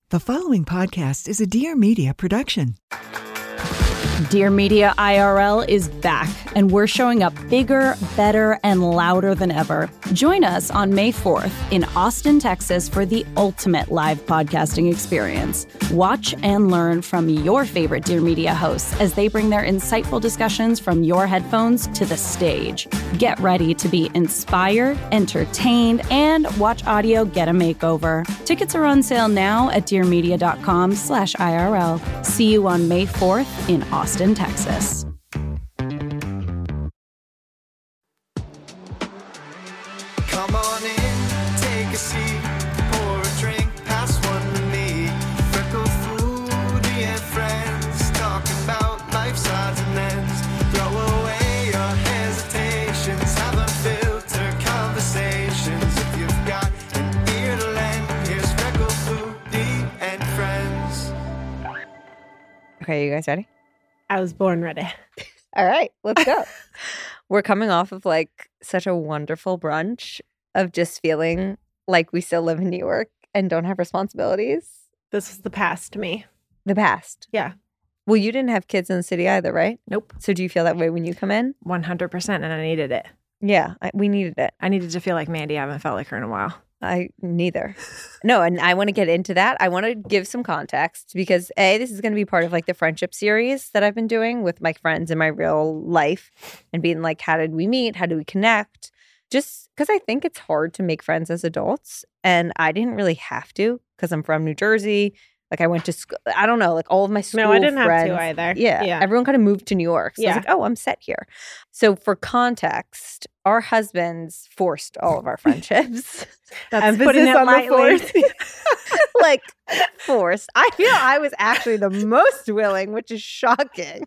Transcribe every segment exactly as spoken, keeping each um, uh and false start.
The following podcast is a Dear Media production. Dear Media I R L is back, and we're showing up bigger, better, and louder than ever. Join us on May fourth in Austin, Texas for the ultimate live podcasting experience. Watch and learn from your favorite Dear Media hosts as they bring their insightful discussions from your headphones to the stage. Get ready to be inspired, entertained, and watch audio get a makeover. Tickets are on sale now at dearmedia.com slash IRL. See you on May fourth in Austin, Texas. Come on in, take a seat, pour a drink, pass one to me. Freckle Foodie and friends, talking about life's odds and ends. Throw away your hesitations, have unfiltered conversations. If you've got an ear to lend, here's Freckle Foodie and friends. Okay, you guys ready? I was born ready. All right, let's go. We're coming off of like such a wonderful brunch of just feeling like we still live in New York and don't have responsibilities. This is the past to me. The past. Yeah. Well, you didn't have kids in the city either, right? Nope. So do you feel that way when you come in? one hundred percent, and I needed it. Yeah, I, we needed it. I needed to feel like Mandy. I haven't felt like her in a while. I neither. No, and I want to get into that. I want to give some context because A, this is going to be part of like the friendship series that I've been doing with my friends in my real life and being like, how did we meet? How do we connect? Just because I think it's hard to make friends as adults. And I didn't really have to because I'm from New Jersey. Like I went to school. I don't know, like all of my school No, I didn't friends, have to either. Yeah, Yeah. everyone kind of moved to New York. So I Yeah. was like, oh, I'm set here. So for context, our husbands forced all of our friendships. That's Emphasis putting it on the lightly. forced. Like forced. I feel I was actually the most willing, which is shocking.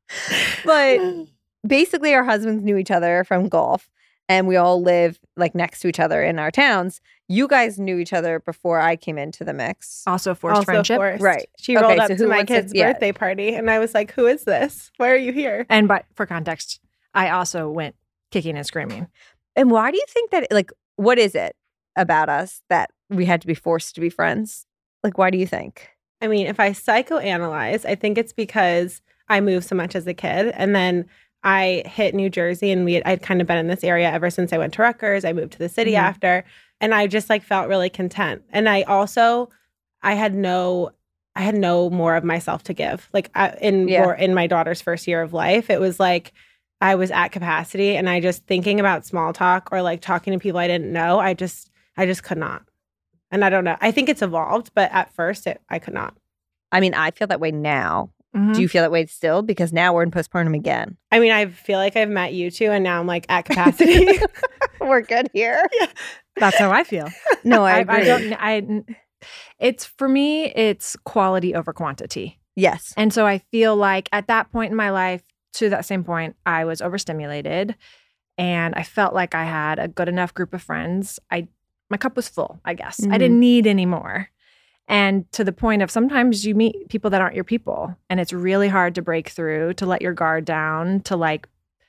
But basically our husbands knew each other from golf and we all live like next to each other in our towns. You guys knew each other before I came into the mix. Also forced Also friendship. forced. Right. She Okay, rolled so up who to my wants to- kid's yeah. birthday party, and I was like, who is this? Why are you here? And but for context, I also went kicking and screaming. And why do you think that, like, what is it about us that we had to be forced to be friends? Like, why do you think? I mean, if I psychoanalyze, I think it's because I moved so much as a kid. And then I hit New Jersey, and we had, I'd kind of been in this area ever since I went to Rutgers. I moved to the city Mhm. after, and I just like felt really content. And I also, I had no, I had no more of myself to give. Like I, in Yeah. more, in my daughter's first year of life, it was like I was at capacity, and I just thinking about small talk or like talking to people I didn't know. I just, I just could not. And I don't know. I think it's evolved, but at first, it, I could not. I mean, I feel that way now. Mhm. Do you feel that way still? Because now we're in postpartum again. I mean, I feel like I've met you two, and now I'm like at capacity. We're good here. That's how I feel. No, I I, agree. I don't. I. It's for me. It's quality over quantity, Yes. and so I feel like at that point in my life, to that same point, I was overstimulated, and I felt like I had a good enough group of friends. I my cup was full. I guess Mhm. I didn't need any more. And to the point of sometimes you meet people that aren't your people, and it's really hard to break through, to let your guard down, to like,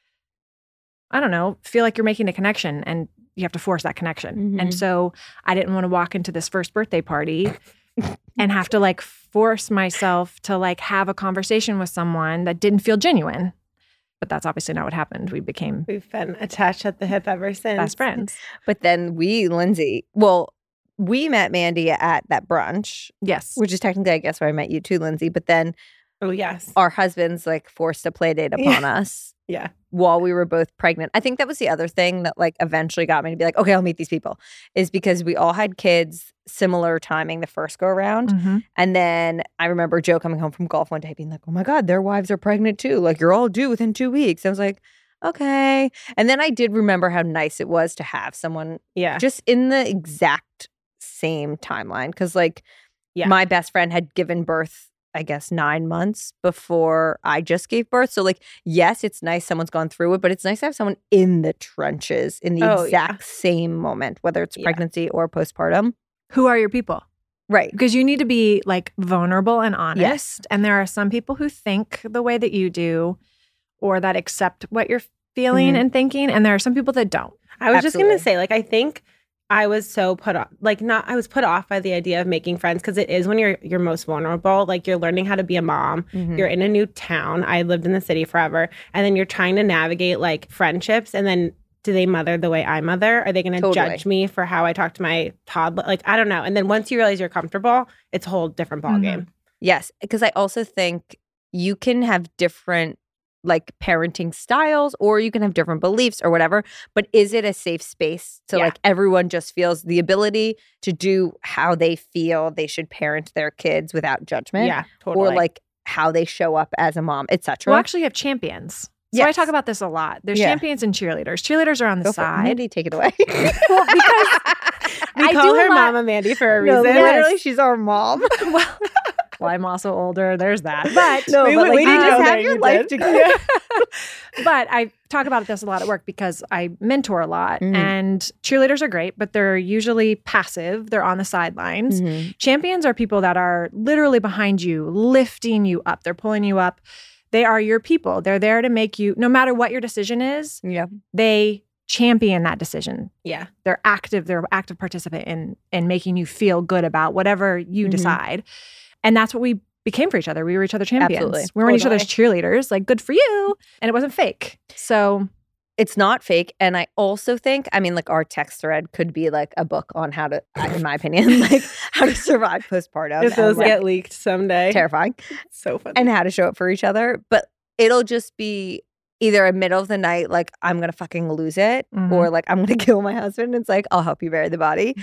I don't know, feel like you're making a connection, and you have to force that connection. Mhm. And so I didn't want to walk into this first birthday party and have to like force myself to like have a conversation with someone that didn't feel genuine. But that's obviously not what happened. We became We've been attached at the hip ever since. best friends. But then we, Lindsay, well, we met Mandy at that brunch, Yes. which is technically, I guess, where I met you too, Lindsay. But then Oh, yes. our husbands like forced a play date upon us Yeah. while we were both pregnant. I think that was the other thing that like eventually got me to be like, okay, I'll meet these people, is because we all had kids similar timing the first go around. Mhm. And then I remember Joe coming home from golf one day being like, oh my God, their wives are pregnant too. Like you're all due within two weeks. I was like, okay. And then I did remember how nice it was to have someone Yeah. just in the exact same timeline. Cause like Yeah. my best friend had given birth, I guess, nine months before I just gave birth. So like, yes, it's nice someone's gone through it, but it's nice to have someone in the trenches in the Oh, exact yeah. same moment, whether it's Yeah. pregnancy or postpartum. Who are your people? Right. Because you need to be like vulnerable and honest. Yes. And there are some people who think the way that you do or that accept what you're feeling Mhm. and thinking. And there are some people that don't. I was just going Absolutely. to say, like, I think I was so put off, like not, I was put off by the idea of making friends because it is when you're you're most vulnerable. Like you're learning how to be a mom. Mhm. You're in a new town. I lived in the city forever. And then you're trying to navigate like friendships. And then do they mother the way I mother? Are they going to Totally. judge me for how I talk to my toddler? Like, I don't know. And then once you realize you're comfortable, it's a whole different ballgame. Yes, because I also think you can have different like parenting styles or you can have different beliefs or whatever, but is it a safe space to Yeah. like everyone just feels the ability to do how they feel they should parent their kids without judgment? Yeah, totally. Or like how they show up as a mom, et cetera. We'll actually have champions. So I Yes. talk about this a lot. There's Yeah. champions and cheerleaders. Cheerleaders are on the Go for it. side. Mandy, take it away. Well, because we I call do her a lot- Mama Mandy for a No, reason. literally, she's our mom. well, well, I'm also older. There's that. But No, We- but we like, did you know just that have your you life did. together. but I talk about this a lot at work because I mentor a lot. Mhm. And cheerleaders are great, but they're usually passive. They're on the sidelines. Mhm. Champions are people that are literally behind you, lifting you up. They're pulling you up. They are your people. They're there to make you, no matter what your decision is, Yeah. they champion that decision. Yeah. They're active. They're active participant in in making you feel good about whatever you Mhm. decide. And that's what we became for each other. We were each other's champions. Absolutely. We weren't each other's cheerleaders. Like, good for you. And it wasn't fake. So It's not fake. And I also think, I mean, like our text thread could be like a book on how to, in my opinion, like how to survive postpartum. If those and, like, get leaked someday. terrifying. So funny. And how to show up for each other. But it'll just be either a middle of the night, like I'm going to fucking lose it, Mhm. or like I'm going to kill my husband. It's like, I'll help you bury the body.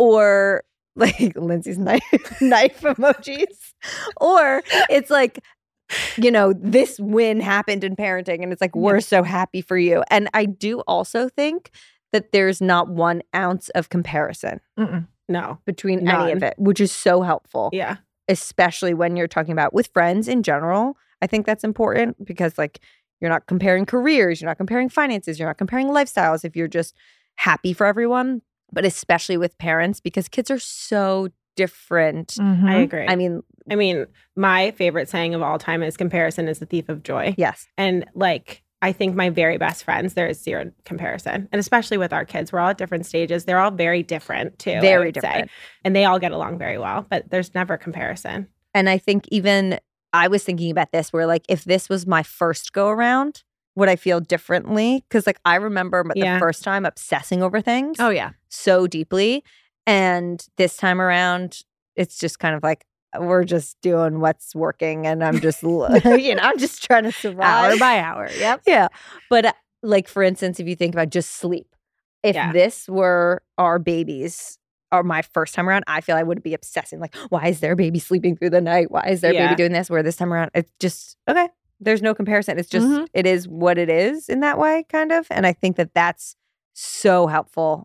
Or like Lindsay's knife, knife emojis. Or it's like, you know, this win happened in parenting and it's like, we're so happy for you. And I do also think that there's not one ounce of comparison mm-mm. no. between any of None. it, which is so helpful, Yeah. especially when you're talking about with friends in general. I think that's important because like you're not comparing careers, you're not comparing finances, you're not comparing lifestyles if you're just happy for everyone, but especially with parents because kids are so different. Mhm. I agree. I mean, I mean, my favorite saying of all time is comparison is the thief of joy. yes. And like, I think my very best friends, there is zero comparison. And especially with our kids, we're all at different stages. They're all very different too. I Very would say. different. And they all get along very well, but there's never comparison. And I think even I was thinking about this where like if this was my first go around, would I feel differently? Because like I remember the Yeah. first time obsessing over things Oh, yeah. so deeply. And this time around, it's just kind of like we're just doing what's working and I'm just, you know, I'm just trying to survive. Hour by hour. Yep. Yeah. But uh, like, for instance, if you think about just sleep, if Yeah. this were our babies or my first time around, I feel I would be obsessing. Like, why is their baby sleeping through the night? Why is their Yeah. baby doing this? Where this time around, it's just, okay, there's no comparison. It's just, Mhm. it is what it is in that way, kind of. And I think that that's so helpful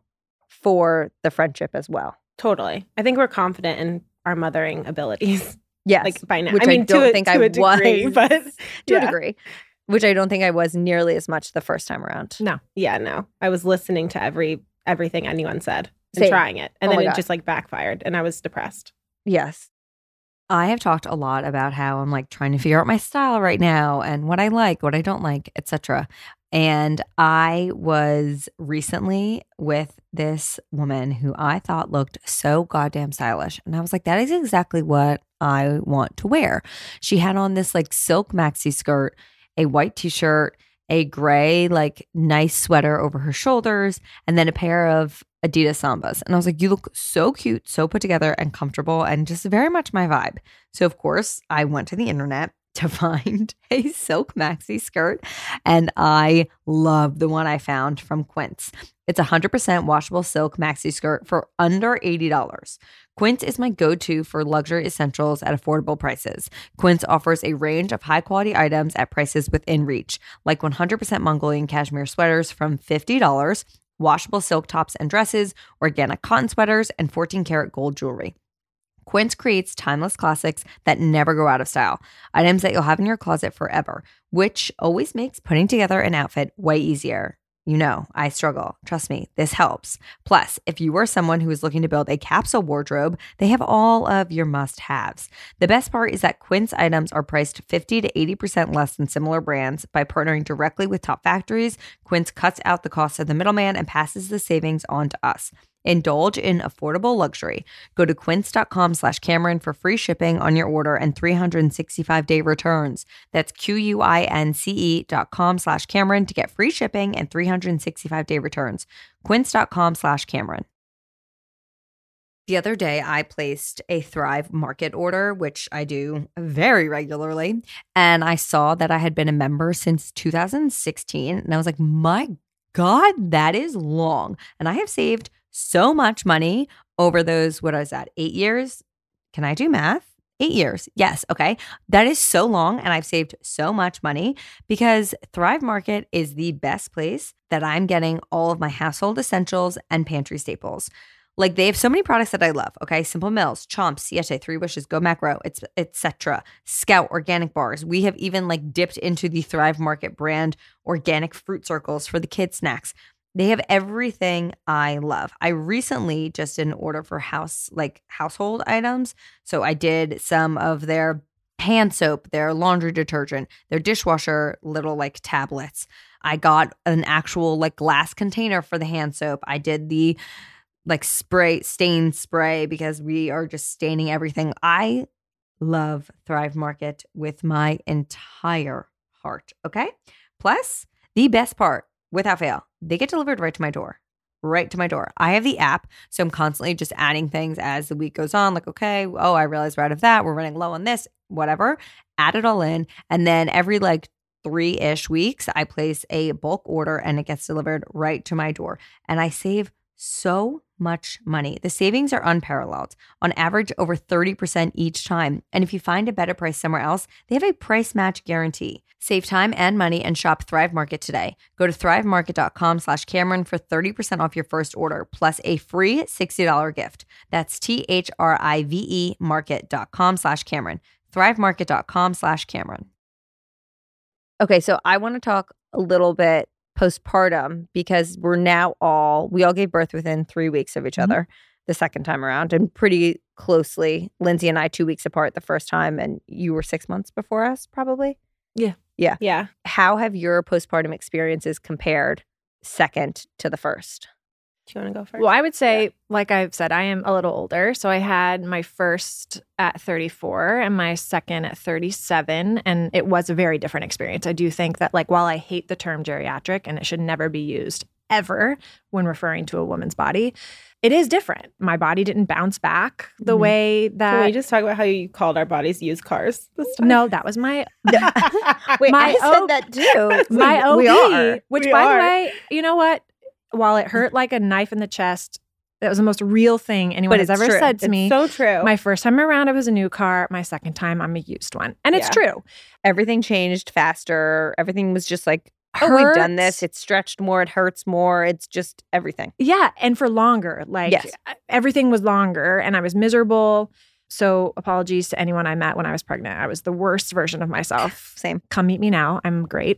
for the friendship as well. Totally. I think we're confident in our mothering abilities. Yes. Like by now. Which I mean, I don't to a, think to I a degree, was. but to yeah. a degree, which I don't think I was nearly as much the first time around. No. Yeah, no. I was listening to every everything anyone said and Same. trying it. And Oh then my it God. just like backfired and I was depressed. Yes. I have talked a lot about how I'm like trying to figure out my style right now and what I like, what I don't like, et cetera. And I was recently with this woman who I thought looked so goddamn stylish. And I was like, that is exactly what I want to wear. She had on this like silk maxi skirt, a white t-shirt, a gray, like nice sweater over her shoulders, and then a pair of Adidas Sambas. And I was like, you look so cute, so put together and comfortable and just very much my vibe. So of course I went to the internet to find a silk maxi skirt. And I love the one I found from Quince. It's a one hundred percent washable silk maxi skirt for under eighty dollars. Quince is my go-to for luxury essentials at affordable prices. Quince offers a range of high-quality items at prices within reach, like one hundred percent Mongolian cashmere sweaters from fifty dollars, washable silk tops and dresses, organic cotton sweaters, and fourteen karat gold jewelry. Quince creates timeless classics that never go out of style, items that you'll have in your closet forever, which always makes putting together an outfit way easier. You know, I struggle. Trust me, this helps. Plus, if you are someone who is looking to build a capsule wardrobe, they have all of your must-haves. The best part is that Quince items are priced fifty to eighty percent less than similar brands. By partnering directly with top factories, Quince cuts out the cost of the middleman and passes the savings on to us. Indulge in affordable luxury. Go to quince.com slash Cameron for free shipping on your order and three sixty-five day returns. That's Q-U-I-N-C-E dot com slash Cameron to get free shipping and three sixty-five day returns. Quince.com slash Cameron. The other day, I placed a Thrive Market order, which I do very regularly, and I saw that I had been a member since two thousand sixteen, and I was like, my God, that is long. And I have saved so much money over those, what is that, eight years? Can I do math? Eight years. Yes. Okay. That is so long. And I've saved so much money because Thrive Market is the best place that I'm getting all of my household essentials and pantry staples. Like they have so many products that I love. Okay. Simple Mills, Chomps, Siete, Three Wishes, Go Macro, it's et cetera. Scout organic bars. We have even like dipped into the Thrive Market brand organic fruit circles for the kid snacks. They have everything I love. I recently just did an order for house, like household items. So I did some of their hand soap, their laundry detergent, their dishwasher little like tablets. I got an actual like glass container for the hand soap. I did the like spray, stain spray because we are just staining everything. I love Thrive Market with my entire heart. Okay. Plus, the best part, without fail, they get delivered right to my door, right to my door. I have the app, so I'm constantly just adding things as the week goes on. Like, okay, oh, I realized we're out of that. We're running low on this, whatever. Add it all in. And then every like three-ish weeks, I place a bulk order and it gets delivered right to my door. And I save so much money. The savings are unparalleled. On average, over thirty percent each time. And if you find a better price somewhere else, they have a price match guarantee. Save time and money and shop Thrive Market today. Go to thrivemarket.com slash Cameron for thirty percent off your first order, plus a free sixty dollars gift. That's T-H-R-I-V-E market.com slash Cameron. thrivemarket.com slash Cameron. Okay, so I want to talk a little bit postpartum because we're now all, we all gave birth within three weeks of each Mm-hmm. other the second time around and pretty closely. Lindsay and I two weeks apart the first time and you were six months before us probably? Yeah. Yeah. Yeah. How have your postpartum experiences compared second to the first? Do you want to go first? Well, I would say, like I've said, I am a little older. So I had my first at thirty-four and my second at thirty-seven. And it was a very different experience. I do think that, like, while I hate the term geriatric and it should never be used ever when referring to a woman's body, it is different. My body didn't bounce back the Mhm. way that. Can we just talk about how you called our bodies used cars this time? No, that was my Wait, My I said O- that too. my O B, We are. which We by are. the way, you know what? While it hurt like a knife in the chest, that was the most real thing anyone But has it's ever true. said to It's me. so true. My first time around, it was a new car. My second time, I'm a used one. And it's Yeah. true. Everything changed faster. Everything was just like, oh, we've done Hurts. this. It's stretched more. It hurts more. It's just everything. Yeah. And for longer. Like Yes. everything was longer and I was miserable. So apologies to anyone I met when I was pregnant. I was the worst version of myself. Same. Come meet me now. I'm great.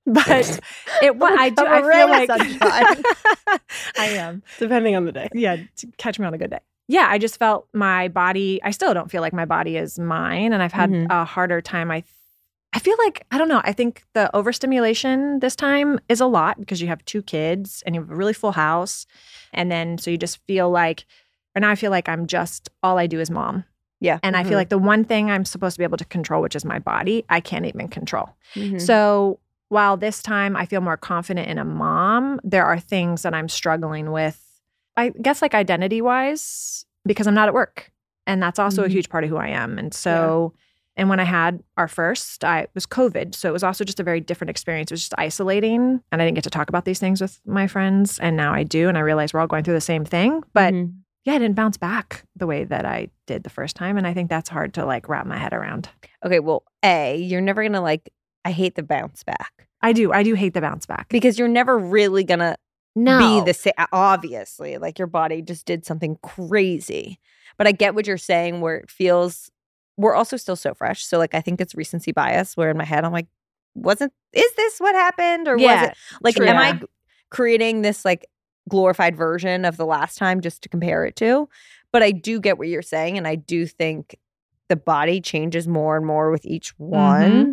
But it what I do Come I feel around, like sunshine. I am. Depending on the day. Yeah, to catch me on a good day. Yeah, I just felt my body, I still don't feel like my body is mine. And I've had Mhm. a harder time. I I feel like, I don't know, I think the overstimulation this time is a lot because you have two kids and you have a really full house. And then so you just feel like, and I feel like I'm just, all I do is mom. Yeah. And I feel like the one thing I'm supposed to be able to control, which is my body, I can't even control. Mhm. So while this time I feel more confident in a mom, there are things that I'm struggling with, I guess like identity wise, because I'm not at work. And that's also Mhm. a huge part of who I am. And so, and when I had our first, I it was COVID. So it was also just a very different experience. It was just isolating. And I didn't get to talk about these things with my friends. And now I do. And I realize we're all going through the same thing. But Mhm. yeah, I didn't bounce back the way that I did the first time. And I think that's hard to like wrap my head around. Okay, well, A, you're never going to like, I hate the bounce back I do. I do hate the bounce back. because you're never really going to No. be the same. Obviously, like your body just did something crazy. But I get what you're saying where it feels, we're also still so fresh. So like, I think it's recency bias where in my head, I'm like, wasn't, is this what happened? Or was Yeah, it like, true. am I Yeah. g- creating this like glorified version of the last time just to compare it to? But I do get what you're saying. And I do think the body changes more and more with each one.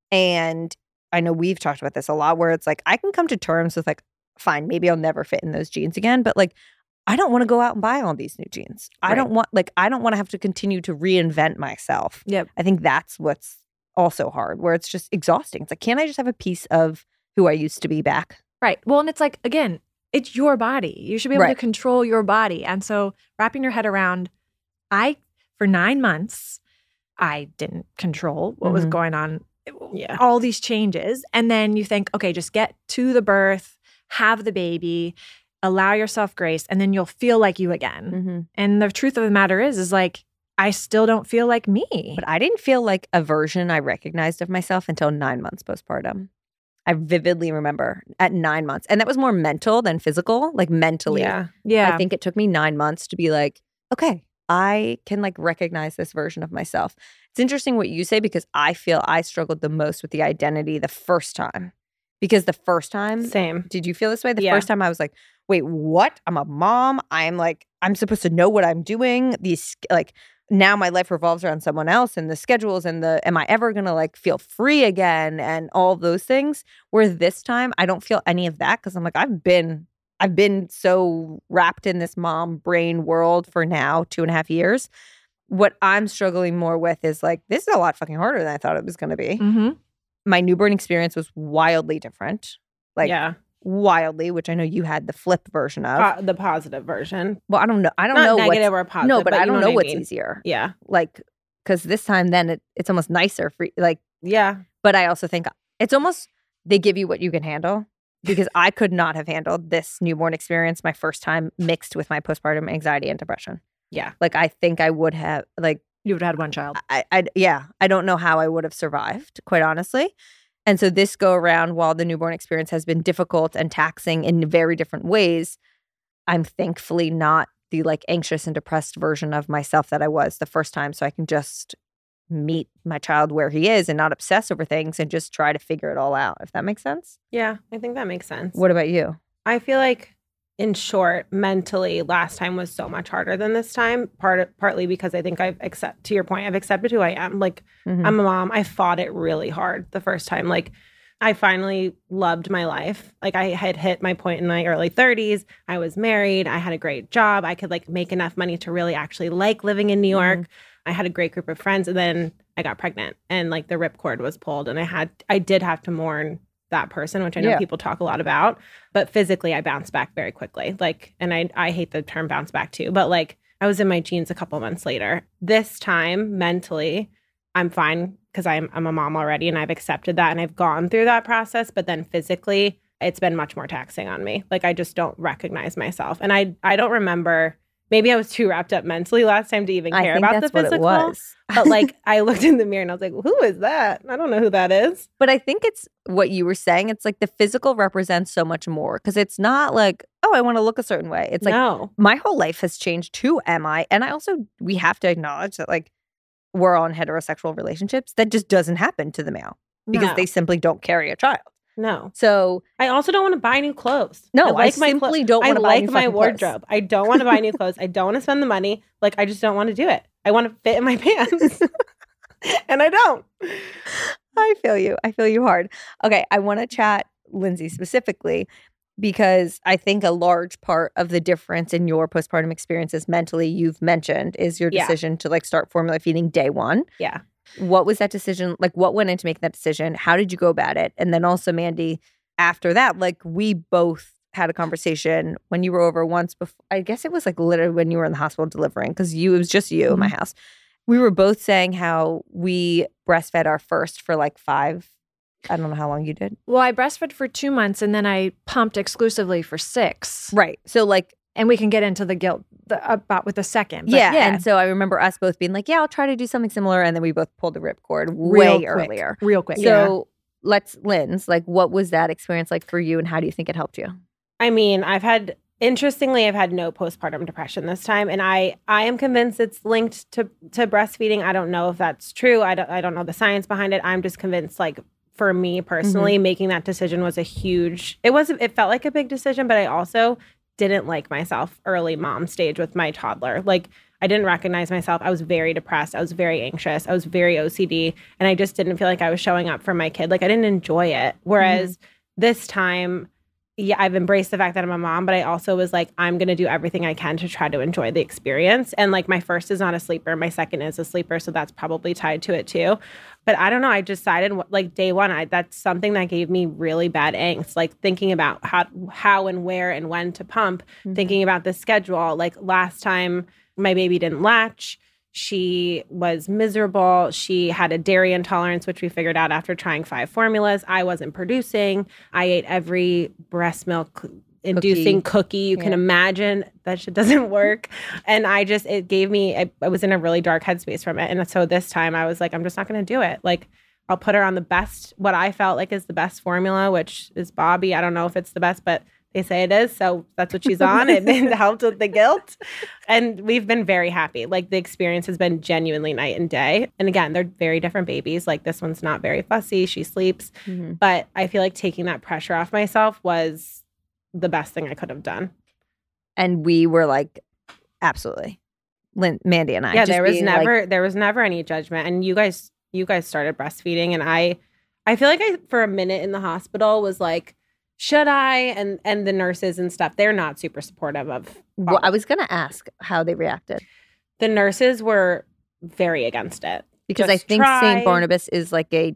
And I know we've talked about this a lot where it's like, I can come to terms with like, fine, maybe I'll never fit in those jeans again. But like, I don't want to go out and buy all these new jeans. I Right. don't want, like, I don't want to have to continue to reinvent myself. Yep. I think that's what's also hard, where it's just exhausting. It's like, can't I just have a piece of who I used to be back? Right. Well, and it's like, again, it's your body. You should be able Right. to control your body. And so wrapping your head around, I, for nine months, I didn't control what was Mhm. going on. Yeah. All these changes. And then you think, okay, just get to the birth, have the baby, allow yourself grace, and then you'll feel like you again. Mm-hmm. And the truth of the matter is, is like, I still don't feel like me. But I didn't feel like a version I recognized of myself until nine months postpartum. I vividly remember at nine months. And that was more mental than physical, like mentally. Yeah. yeah. I think it took me nine months to be like, okay, I can like recognize this version of myself. It's interesting what you say, because I feel I struggled the most with the identity the first time. Because the first time, Same. did you feel this way? The Yeah. first time I was like, wait, what? I'm a mom. I'm like, I'm supposed to know what I'm doing. These, like, now my life revolves around someone else and the schedules and the, am I ever going to like feel free again and all those things? Where this time I don't feel any of that, because I'm like, I've been, I've been so wrapped in this mom brain world for now two and a half years. What I'm struggling more with is like, this is a lot fucking harder than I thought it was going to be. Mm-hmm. My newborn experience was wildly different. Like, yeah. wildly, which I know you had the flip version of. Po- the positive version. well, I don't know. I don't Not know negative what's, or positive. no, but, I you don't know know, what I what's mean. easier. Yeah. Like, because this time then it, it's almost nicer for like, Yeah. but I also think it's almost, they give you what you can handle, because I could not have handled this newborn experience my first time mixed with my postpartum anxiety and depression. Yeah. Like, I think I would have, like, You would have had one child. I, I, yeah, I don't know how I would have survived, quite honestly. And so this go around, while the newborn experience has been difficult and taxing in very different ways, I'm thankfully not the like anxious and depressed version of myself that I was the first time. So I can just meet my child where he is and not obsess over things and just try to figure it all out, if that makes sense. Yeah. I think that makes sense. What about you? I feel like, in short, mentally, last time was so much harder than this time. Part partly because I think I've accept to your point, I've accepted who I am. Like, Mhm. I'm a mom. I fought it really hard the first time. Like, I finally loved my life. Like, I had hit my point in my early thirties. I was married. I had a great job. I could like make enough money to really actually like living in New York. I had a great group of friends, and then I got pregnant, and like the ripcord was pulled, and I had I did have to mourn that person, which I know Yeah. people talk a lot about. But physically, I bounced back very quickly. Like, and I I hate the term bounce back too, but like I was in my jeans a couple months later. This time, mentally, I'm fine because I'm I'm a mom already, and I've accepted that, and I've gone through that process. But then physically, it's been much more taxing on me. Like, I just don't recognize myself, and I I don't remember. Maybe I was too wrapped up mentally last time to even I care think about that's the what physical. it was. But like, I looked in the mirror and I was like, "Who is that? I don't know who that is." But I think it's what you were saying. It's like the physical represents so much more, because it's not like, oh, I want to look a certain way. It's like, no, my whole life has changed. Who am I? And I also, we have to acknowledge that like we're all in heterosexual relationships. That just doesn't happen to the male, because No. they simply don't carry a child. no. So I also don't want to buy new clothes. No, I my simply clo- don't I wanna buy like new my fucking clothes. wardrobe. I don't want to buy new clothes. I don't want to spend the money. Like, I just don't want to do it. I want to fit in my pants, and I don't. I feel you. I feel you hard. Okay, I want to chat Lindsay specifically, because I think a large part of the difference in your postpartum experiences mentally, you've mentioned, is your Yeah. decision to like start formula feeding day one. Yeah. What was that decision? Like, what went into making that decision? How did you go about it? And then also, Mandy, after that, like, we both had a conversation when you were over once before. I guess it was like literally when you were in the hospital delivering, because you, it was just you in my house. We were both saying how we breastfed our first for like five. I don't know how long you did. Well, I breastfed for two months and then I pumped exclusively for six. Right. So like, And we can get into the guilt the, about with the second. But yeah. yeah. And so I remember us both being like, yeah, I'll try to do something similar. And then we both pulled the ripcord Real way quick. earlier. Real quick. So let's, Linz, like, what was that experience like for you, and how do you think it helped you? I mean, I've had interestingly, I've had no postpartum depression this time, and I I am convinced it's linked to to breastfeeding. I don't know if that's true. I don't I don't know the science behind it. I'm just convinced, like, for me personally, Mm-hmm. making that decision was a huge. It was it felt like a big decision, but I also didn't like myself early mom stage with my toddler. Like, I didn't recognize myself. I was very depressed. I was very anxious. I was very O C D, and I just didn't feel like I was showing up for my kid. Like, I didn't enjoy it. Whereas Mm-hmm. this time, yeah, I've embraced the fact that I'm a mom, but I also was like, I'm going to do everything I can to try to enjoy the experience. And like my first is not a sleeper. My second is a sleeper. So that's probably tied to it too. But I don't know. I decided like day one, I, that's something that gave me really bad angst. Like thinking about how, how and where and when to pump, mm-hmm. thinking about the schedule. Like last time my baby didn't latch. She was miserable. She had a dairy intolerance, which we figured out after trying five formulas. I wasn't producing. I ate every breast milk inducing cookie, cookie you yeah. can imagine. That shit doesn't work. And I just, it gave me, I, I was in a really dark headspace from it. And so this time I was like, I'm just not going to do it. Like, I'll put her on the best, what I felt like is the best formula, which is Bobby. I don't know if it's the best, but they say it is. So that's what she's on. It, it helped with the guilt. And we've been very happy. Like the experience has been genuinely night and day. And again, they're very different babies. Like this one's not very fussy. She sleeps. Mm-hmm. But I feel like taking that pressure off myself was the best thing I could have done. And we were like, absolutely. Lynn, Mandy and I. Yeah, there was never like, there was never any judgment. And you guys you guys started breastfeeding. And I I feel like I, for a minute in the hospital was like, should I? And and the nurses and stuff, they're not super supportive of. Well, I was going to ask how they reacted. The nurses were very against it. Because Just I think Saint Barnabas is like a,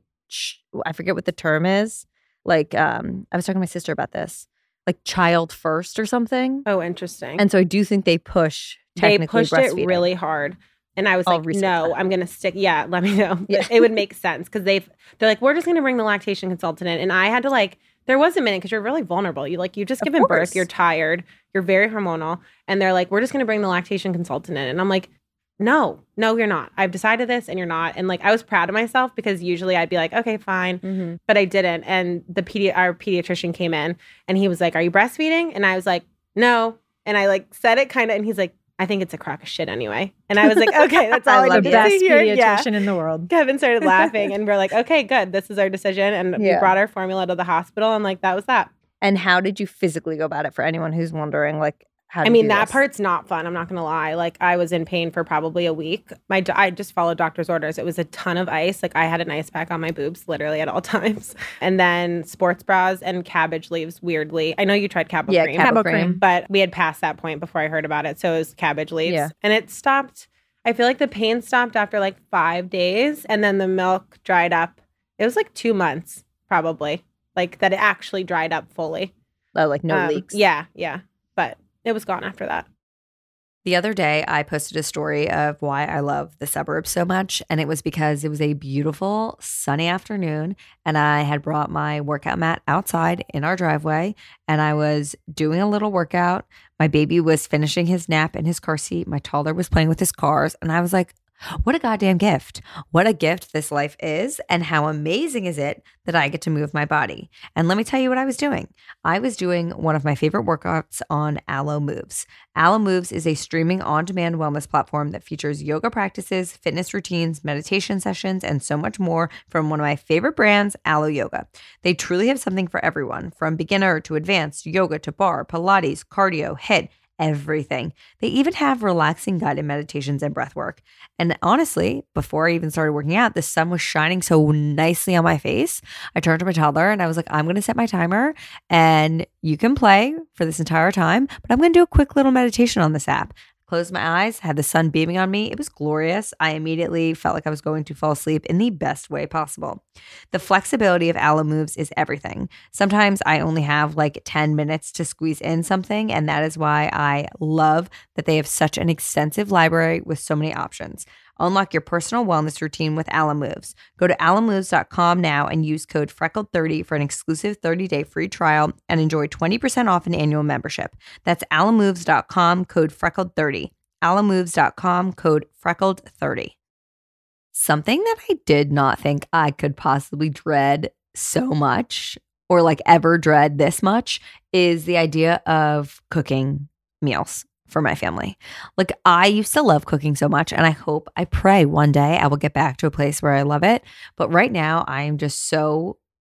I forget what the term is. Like, um, I was talking to my sister about this. Like child first or something. Oh, interesting. And so I do think they push technically They pushed it really hard. And I was I'll like, no, that. I'm going to stick. Yeah, let me know. Yeah. It would make sense because they've, they're like, we're just going to bring the lactation consultant in. And I had to like, there was a minute because you're really vulnerable. You like, you just given birth, you're tired, you're very hormonal. And they're like, we're just going to bring the lactation consultant in. And I'm like, no, no, you're not. I've decided this and you're not. And like, I was proud of myself because usually I'd be like, okay, fine. Mm-hmm. But I didn't. And the pedi- our pediatrician came in and he was like, are you breastfeeding? And I was like, no. And I like said it kind of, and he's like, I think it's a crock of shit anyway. And I was like, okay, that's all I, I need the to best hear. pediatrician Yeah. in the world. Kevin started laughing and we're like, okay, good. This is our decision. And yeah. we brought our formula to the hospital and like, that was that. And how did you physically go about it for anyone who's wondering, like, how to I mean, do that this? part's not fun. I'm not going to lie. Like I was in pain for probably a week. My I just followed doctor's orders. It was a ton of ice. Like I had an ice pack on my boobs literally at all times. And then sports bras and cabbage leaves weirdly. I know you tried Cabo yeah, cream. Cabo cream. But we had passed that point before I heard about it. So it was cabbage leaves. Yeah. And it stopped. I feel like the pain stopped after like five days. And then the milk dried up. It was like two months probably. Like that it actually dried up fully. Oh, like no um, leaks. Yeah, yeah. But it was gone after that. The other day, I posted a story of why I love the suburbs so much. And it was because it was a beautiful sunny afternoon. And I had brought my workout mat outside in our driveway. And I was doing a little workout. My baby was finishing his nap in his car seat. My toddler was playing with his cars. And I was like, what a goddamn gift. What a gift this life is. And how amazing is it that I get to move my body. And let me tell you what I was doing. I was doing one of my favorite workouts on Alo Moves. Alo Moves is a streaming on-demand wellness platform that features yoga practices, fitness routines, meditation sessions, and so much more from one of my favorite brands, Alo Yoga. They truly have something for everyone, from beginner to advanced yoga to bar, Pilates, cardio, HIIT, everything. They even have relaxing guided meditations and breath work. And honestly, before I even started working out, the sun was shining so nicely on my face. I turned to my toddler and I was like, I'm going to set my timer and you can play for this entire time, but I'm going to do a quick little meditation on this app. Closed my eyes, had the sun beaming on me. It was glorious. I immediately felt like I was going to fall asleep in the best way possible. The flexibility of Alo Moves is everything. Sometimes I only have like ten minutes to squeeze in something, and that is why I love that they have such an extensive library with so many options. Unlock your personal wellness routine with Alo Moves. Go to alo moves dot com now and use code freckled thirty for an exclusive thirty-day free trial and enjoy twenty percent off an annual membership. That's alo moves dot com, code freckled thirty. alo moves dot com, code freckled thirty. Something that I did not think I could possibly dread so much, or like ever dread this much, is the idea of cooking meals for my family. Like I used to love cooking so much, and I hope, I pray one day I will get back to a place where I love it. But right now I am just so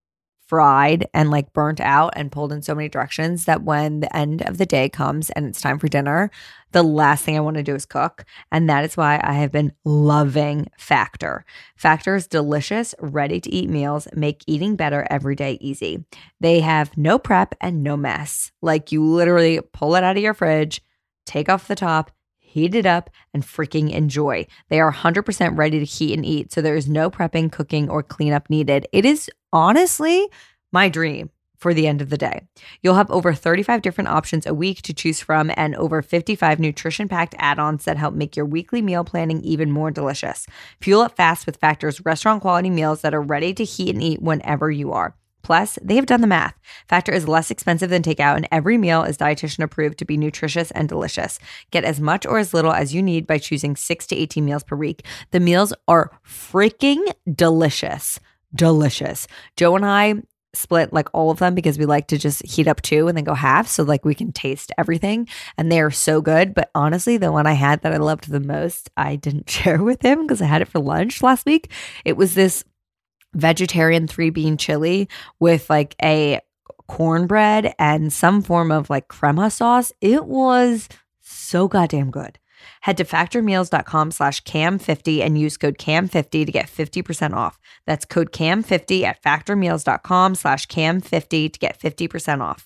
fried and like burnt out and pulled in so many directions that when the end of the day comes and it's time for dinner, the last thing I want to do is cook. And that is why I have been loving Factor. Factor's delicious, ready to eat meals make eating better every day easy. They have no prep and no mess. Like you literally pull it out of your fridge, take off the top, heat it up, and freaking enjoy. They are one hundred percent ready to heat and eat, so there is no prepping, cooking, or cleanup needed. It is honestly my dream for the end of the day. You'll have over thirty-five different options a week to choose from and over fifty-five nutrition-packed add-ons that help make your weekly meal planning even more delicious. Fuel up fast with Factor's restaurant-quality meals that are ready to heat and eat whenever you are. Plus, they have done the math. Factor is less expensive than takeout, and every meal is dietitian approved to be nutritious and delicious. Get as much or as little as you need by choosing six to eighteen meals per week. The meals are freaking delicious. Delicious. Joe and I split like all of them because we like to just heat up two and then go half so like we can taste everything, and they are so good. But honestly, the one I had that I loved the most, I didn't share with him because I had it for lunch last week. It was this vegetarian three bean chili with like a cornbread and some form of like crema sauce. It was so goddamn good. Head to factormeals.com slash cam fifty and use code cam fifty to get fifty percent off. That's code cam fifty at factormeals.com slash cam fifty to get fifty percent off.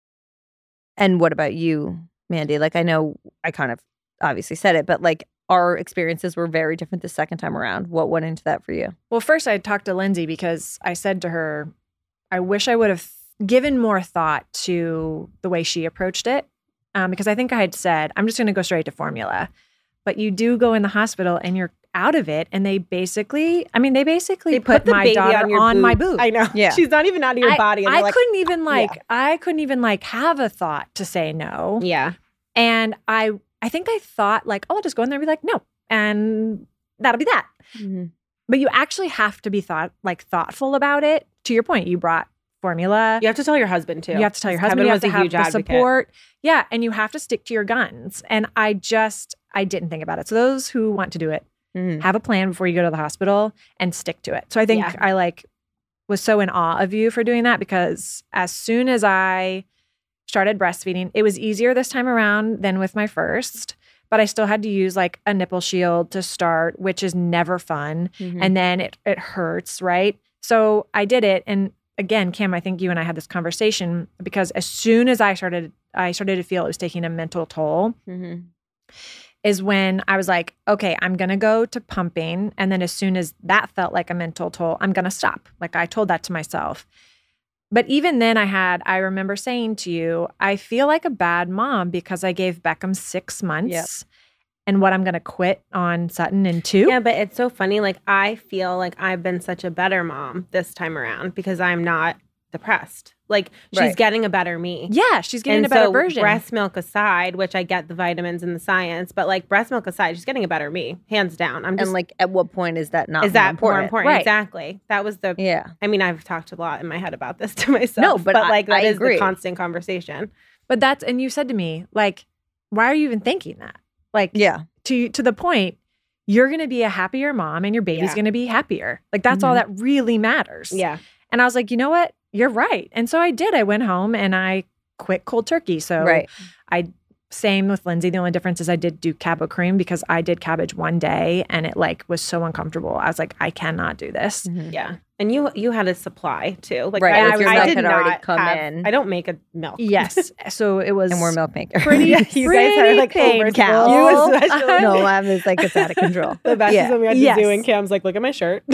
And what about you, Mandy? Like, I know I kind of obviously said it, but like our experiences were very different the second time around. What went into that for you? Well, first I talked to Lindsay because I said to her, I wish I would have given more thought to the way she approached it. Um, because I think I had said, I'm just going to go straight to formula. But you do go in the hospital and you're out of it. And they basically, I mean, they basically They put, put the my baby daughter on, your on boob. my boob. I know. Yeah. She's not even out of your I, body. And I you're like, couldn't even like, yeah. I couldn't even like have a thought to say no. yeah. And I, I think I thought like, oh, I'll just go in there and be like, no. And that'll be that. Mm-hmm. But you actually have to be thought like thoughtful about it. To your point, you brought formula. You have to tell your husband too. You have to tell your Kevin husband. You have was to a have huge the advocate. support. Yeah, and you have to stick to your guns. And I just, I didn't think about it. So those who want to do it, Mm-hmm. have a plan before you go to the hospital and stick to it. So I think Yeah. I like was so in awe of you for doing that because as soon as I started breastfeeding, it was easier this time around than with my first. But I still had to use like a nipple shield to start, which is never fun. Mm-hmm. And then it it hurts, right? So I did it. And again, Kim, I think you and I had this conversation because as soon as I started, I started to feel it was taking a mental toll, Mm-hmm. is when I was like, okay, I'm going to go to pumping. And then as soon as that felt like a mental toll, I'm going to stop. Like I told that to myself. But even then I had, I remember saying to you, I feel like a bad mom because I gave Beckham six months. Yep. And what I'm going to quit on Sutton in two. Yeah, but it's so funny. Like, I feel like I've been such a better mom this time around because I'm not depressed. Like, she's Right. getting a better me. Yeah, she's getting And a better so version. breast milk aside, which I get the vitamins and the science, but like breast milk aside, she's getting a better me, hands down. I'm just And like, at what point is that not is that more more important? important? Right. Exactly. That was the. Yeah. I mean, I've talked a lot in my head about this to myself. No, but I- like that I is agree. the constant conversation. But that's, and you said to me, like, why are you even thinking that? Like, Yeah. to to the point, you're going to be a happier mom and your baby's Yeah. going to be happier. Like, that's all that really matters. Yeah. And I was like, you know what? You're right. And so I did. I went home and I quit cold turkey. So Right. I, same with Lindsay. The only difference is I did do Cabo cream because I did cabbage one day and it like was so uncomfortable. I was like, I cannot do this. Yeah. And you you had a supply too. Like Right, I, like your I milk did had already not come have- in. I don't make a milk. Yes. So it was And we're milk makers. pretty, Yeah, you guys are like pretty over painful. cows. You especially. No, I'm just like, it's out of control. The best Yeah. is when we had Yes. to do and Cam's like, look at my shirt.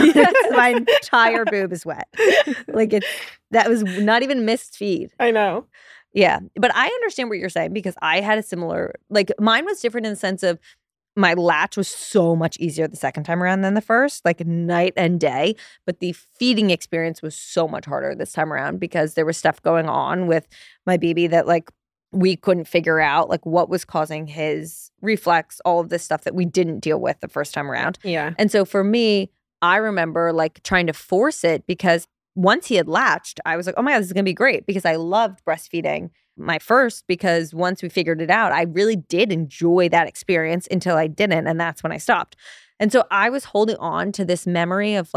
My entire boob is wet. Like, it's, that was not even missed feed. I know. Yeah. But I understand what you're saying because I had a similar, like, mine was different in the sense of my latch was so much easier the second time around than the first, like night and day. But the feeding experience was so much harder this time around because there was stuff going on with my baby that, like, we couldn't figure out, like, what was causing his reflex, all of this stuff that we didn't deal with the first time around. Yeah. And so for me, I remember like trying to force it because once he had latched, I was like, oh my God, this is going to be great because I loved breastfeeding my first because once we figured it out, I really did enjoy that experience until I didn't. And that's when I stopped. And so I was holding on to this memory of like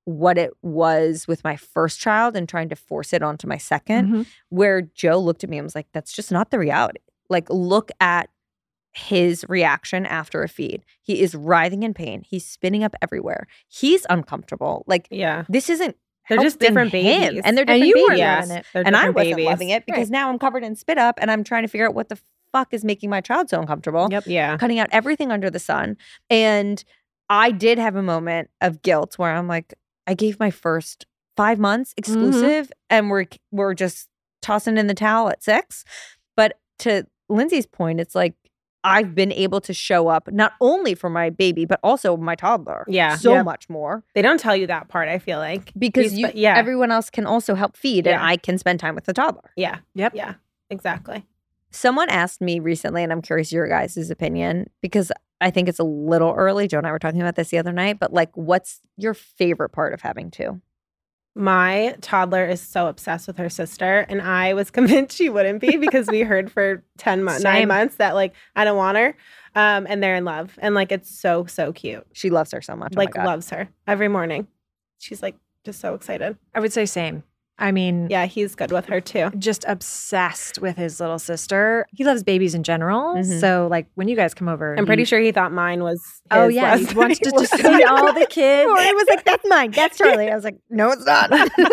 what it was with my first child and trying to force it onto my second, Mhm. where Joe looked at me and was like, that's just not the reality. Like, look at his reaction after a feed. He is writhing in pain. He's spinning up everywhere. He's uncomfortable. Like, Yeah. this isn't They're just helping different him. babies. And they're And different you babies. weren't Yes. loving it. They're And I different wasn't babies. loving it because now I'm covered in spit up and I'm trying to figure out what the fuck is making my child so uncomfortable. Yep. Yeah. Cutting out everything under the sun. And I did have a moment of guilt where I'm like, I gave my first five months exclusive and we're we're just tossing in the towel at six. But to Lindsay's point, it's like I've been able to show up not only for my baby, but also my toddler. Yeah. So Yep. much more. They don't tell you that part, I feel like. Because You you, spe- yeah. everyone else can also help feed and Yeah. I can spend time with the toddler. Yeah. Yep. Yeah. Exactly. Someone asked me recently, and I'm curious your guys' opinion, because I think it's a little early. Joe and I were talking about this the other night, but like, what's your favorite part of having two? My toddler is so obsessed with her sister, and I was convinced she wouldn't be because we heard for ten months, nine Same. months that like I don't want her, um, and they're in love, and like it's so so cute. She loves her so much. Oh Like my God. loves her every morning. She's like just so excited. I would say same. I mean, Yeah, he's good with her too. just obsessed with his little sister. He loves babies in general. Mhm. So, like, when you guys come over, I'm pretty he- sure he thought mine was. His Oh yeah, he last wants to night. just see all the kids. He was like, that's mine. That's Charlie. I was like, no, it's not.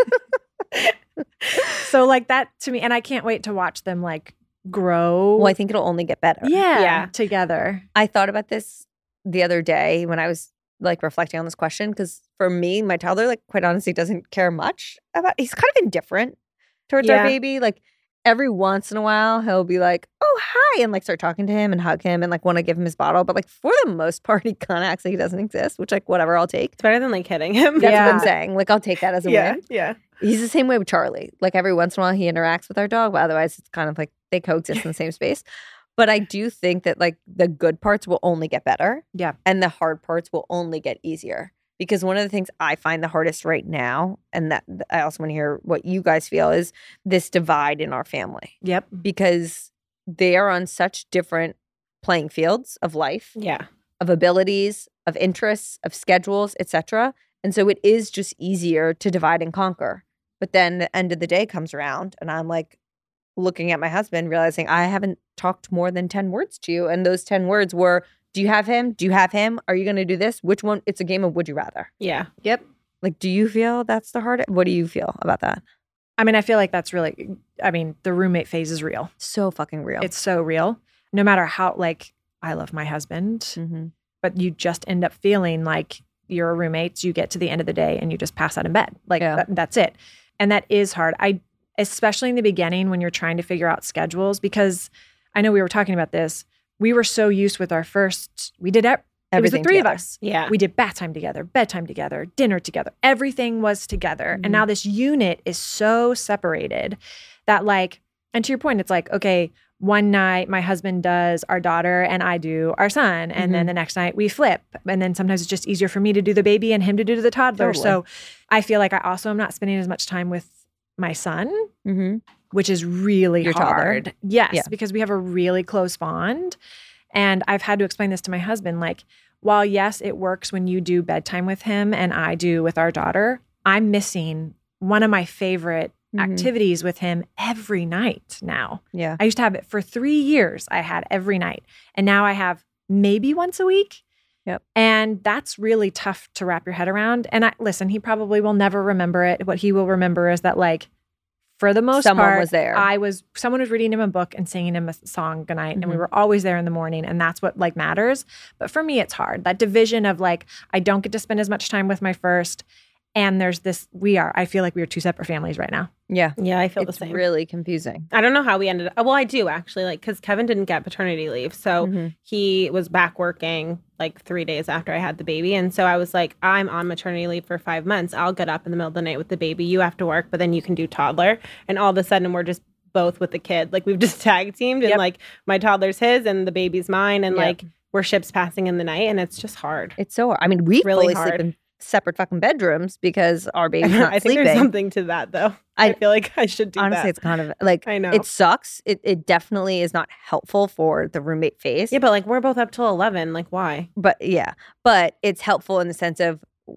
So, like that to me, and I can't wait to watch them like grow. Well, I think it'll only get better. yeah, Yeah. together. I thought about this the other day when I was like reflecting on this question, because for me, my toddler, like, quite honestly, doesn't care much about, he's kind of indifferent towards our Yeah. baby. Like, every once in a while, he'll be like, oh, hi, and like start talking to him and hug him and like want to give him his bottle. But like, for the most part, he kind of acts like he doesn't exist, which, like, whatever, I'll take. It's better than like hitting him. That's Yeah. what I'm saying. Like, I'll take that as a yeah, win. yeah. He's the same way with Charlie. Like, every once in a while, he interacts with our dog, but otherwise, it's kind of like they coexist in the same space. But I do think that like the good parts will only get better. Yeah. And the hard parts will only get easier. Because one of the things I find the hardest right now, and that I also want to hear what you guys feel, is this divide in our family. Yep. Because they are on such different playing fields of life, Yeah. of abilities, of interests, of schedules, et cetera. And so it is just easier to divide and conquer. But then the end of the day comes around and I'm like looking at my husband, realizing I haven't talked more than ten words to you. And those ten words were, do you have him? Do you have him? Are you going to do this? Which one? It's a game of would you rather. Yeah. Yep. Like, do you feel that's the hardest? What do you feel about that? I mean, I feel like that's really, I mean, the roommate phase is real. So fucking real. It's so real. No matter how, like, I love my husband, mm-hmm. but you just end up feeling like you're roommates. You get to the end of the day and you just pass out in bed. Like, Yeah. that, that's it. And that is hard. I, especially in the beginning when you're trying to figure out schedules, because I know we were talking about this. We were so used with our first, we did, it, it was the Everything three together. of us. Yeah. We did bath time together, bedtime together, dinner together. Everything was together. Mhm. And now this unit is so separated that, like, and to your point, it's like, okay, one night my husband does our daughter and I do our son. And then the next night we flip. And then sometimes it's just easier for me to do the baby and him to do the toddler. Totally. So I feel like I also am not spending as much time with my son, Mm-hmm. which is really Your toddler? hard. Yes, Yeah. because we have a really close bond. And I've had to explain this to my husband. Like, while yes, it works when you do bedtime with him and I do with our daughter, I'm missing one of my favorite Mhm. activities with him every night now. Yeah. I used to have it for three years. I had every night. And now I have maybe once a week. Yep. And that's really tough to wrap your head around. And I listen, he probably will never remember it. What he will remember is that, like, for the most Someone part, was there. I was, someone was reading him a book and singing him a song goodnight. And we Mhm. were always there in the morning. And that's what, like, matters. But for me, it's hard. That division of, like, I don't get to spend as much time with my first. And there's this, we are, I feel like we are two separate families right now. Yeah. Yeah, I feel It's the same. really confusing. I don't know how we ended up. Well, I do actually, like, because Kevin didn't get paternity leave. So Mhm. he was back working like three days after I had the baby. And so I was like, I'm on maternity leave for five months. I'll get up in the middle of the night with the baby. You have to work, but then you can do toddler. And all of a sudden, we're just both with the kid. Like, we've just tag teamed and Yep. like my toddler's his and the baby's mine. And Yep. like, we're ships passing in the night. And it's just hard. It's so hard. I mean, we really fully hard. sleep in separate fucking bedrooms because our baby's not I think sleeping. there's something to that, though. I, I- feel like I should do Honestly, that. it's kind of like, I know. it sucks. It, it definitely is not helpful for the roommate phase. Yeah, but like, we're both up till eleven. Like, why? But yeah, but it's helpful in the sense of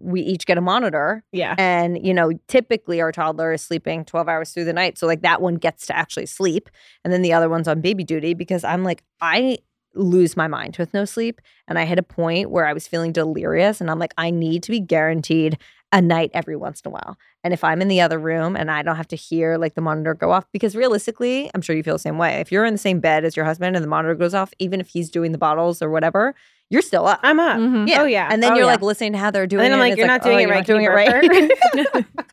we each get a monitor. Yeah. And, you know, typically our toddler is sleeping twelve hours through the night. So like that one gets to actually sleep. And then the other one's on baby duty because I'm like, I lose my mind with no sleep. And I hit a point where I was feeling delirious and I'm like, I need to be guaranteed a night every once in a while. And if I'm in the other room and I don't have to hear like the monitor go off, because realistically, I'm sure you feel the same way. If you're in the same bed as your husband and the monitor goes off, even if he's doing the bottles or whatever, you're still up. I'm up. Mhm. Yeah. Oh, yeah. And then Oh, you're yeah. like listening to how they're doing And then I'm it. like, and you're it's not doing oh, it right. You're not Can doing you it burp right.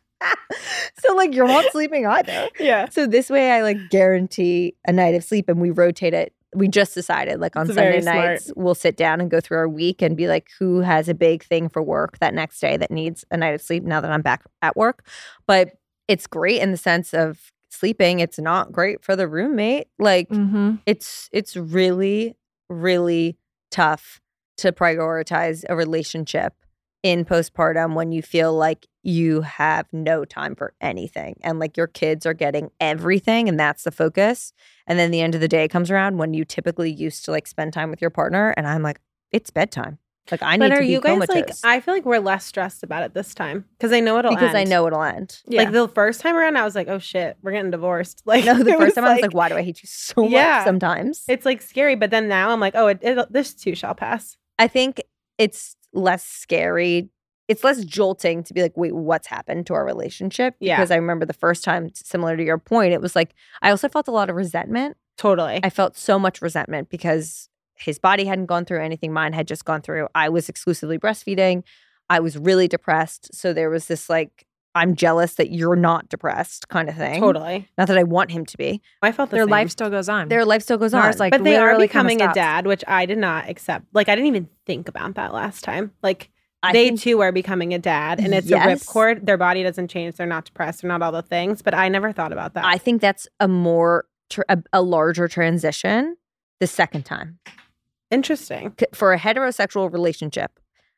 So like you're not sleeping either. Yeah. So this way I like guarantee a night of sleep and we rotate it. We just decided like on It's Sunday very smart. nights, we'll sit down and go through our week and be like, who has a big thing for work that next day that needs a night of sleep now that I'm back at work. But it's great in the sense of sleeping. It's not great for the roommate. Like Mm-hmm. it's it's really, really tough to prioritize a relationship in postpartum when you feel like you have no time for anything and like your kids are getting everything and that's the focus. And then the end of the day comes around when you typically used to like spend time with your partner and I'm like, it's bedtime. Like I need But to are be you guys comatose. like, I feel like we're less stressed about it this time because I know it'll because end. I know it'll end. Like the first time around, I was like, oh shit, we're getting divorced. Like, No, the it first time I was like, why do I hate you so Yeah. much sometimes? It's like scary. But then now I'm like, oh, it, it, this too shall pass. I think it's less scary. It's less jolting to be like, wait, what's happened to our relationship? Yeah. Because I remember the first time, similar to your point, it was like, I also felt a lot of resentment. Totally. I felt so much resentment because his body hadn't gone through anything mine had just gone through. I was exclusively breastfeeding. I was really depressed. So there was this like, I'm jealous that you're not depressed kind of thing. Totally. Not that I want him to be. I felt the Their same. life still goes on. Their life still goes on. Mars, like, but they are literally kinda becoming a stops. dad, which I did not accept. Like, I didn't even think about that last time. Like, I they think- too are becoming a dad, and it's a Yes. ripcord. Their body doesn't change. They're not depressed. They're not all the things. But I never thought about that. I think that's a more, tr- a, a larger transition the second time. Interesting. C- For a heterosexual relationship,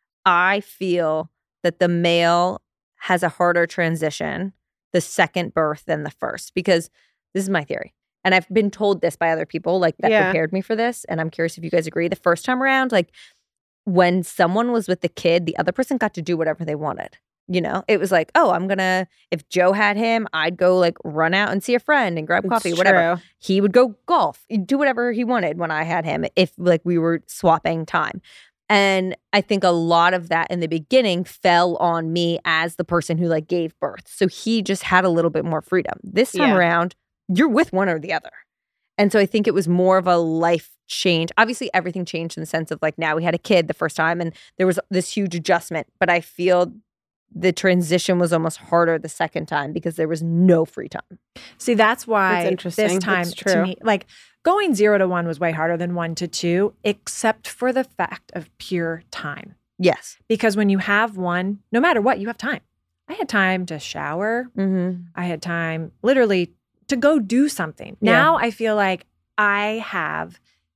I feel that the male has a harder transition the second birth than the first, because this is my theory. And I've been told this by other people, like that Yeah. prepared me for this. And I'm curious if you guys agree. The first time around, like when someone was with the kid, the other person got to do whatever they wanted. You know, it was like, oh, I'm gonna, if Joe had him, I'd go like run out and see a friend and grab coffee, It's whatever. true. He would go golf, he'd do whatever he wanted when I had him, if like we were swapping time. And I think a lot of that in the beginning fell on me as the person who like gave birth. So he just had a little bit more freedom. This time Yeah. around, you're with one or the other. And so I think it was more of a life change. Obviously, everything changed in the sense of like now we had a kid the first time and there was this huge adjustment. But I feel the transition was almost harder the second time because there was no free time. See, that's why That's interesting. this time It's to true. me, like going zero to one was way harder than one to two, except for the fact of pure time. Yes. Because when you have one, no matter what, you have time. I had time to shower. Mm-hmm. I had time literally to go do something. Yeah. Now I feel like I have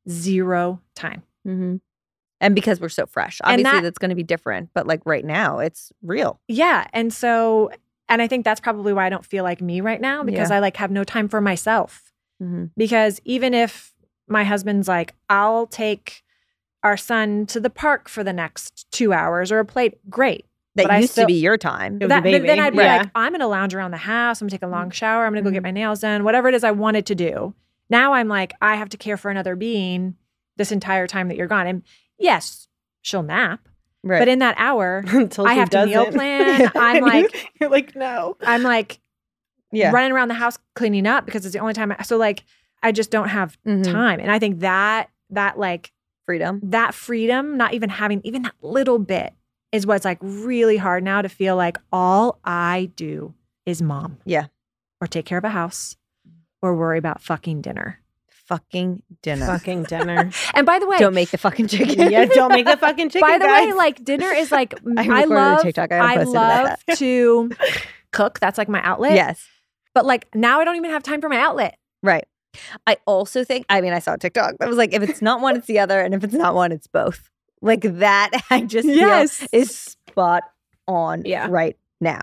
zero time. Mm-hmm. And because we're so fresh, And obviously that- that's going to be different. But like right now, it's real. Yeah. And so, and I think that's probably why I don't feel like me right now, because I like have no time for myself. Mm-hmm. Because even if my husband's like, I'll take our son to the park for the next two hours or a plate, great. That But I used still- to be your time. It was That, a but then baby. I'd be Yeah. like, I'm going to lounge around the house. I'm going to take a Mm-hmm. long shower. I'm going to go get my nails done, whatever it is I wanted to do. Now I'm like, I have to care for another being this entire time that you're gone. And yes, she'll nap. Right. But in that hour, Until I she have to meal doesn't. plan. I'm And like- you- you're like, no. I'm like yeah. running around the house cleaning up because it's the only time. I, so like, I just don't have Mhm. time. And I think that, that like, Freedom. that freedom, not even having even that little bit, is what's like really hard now to feel like all I do is mom. Yeah. Or take care of a house or worry about fucking dinner. Fucking dinner. Fucking dinner. And by the way, Don't make the fucking chicken. yeah, don't make the fucking chicken. by the guys. way, like dinner is like I I, recorded a love TikTok. I gotta I post it about love that. to cook. That's like my outlet. Yes. But like now I don't even have time for my outlet. Right. I also think, I mean, I saw a TikTok that was like, if it's not one, it's the other. And if it's not one, it's both. Like that, I just Yes. feel is spot on Yeah. right now.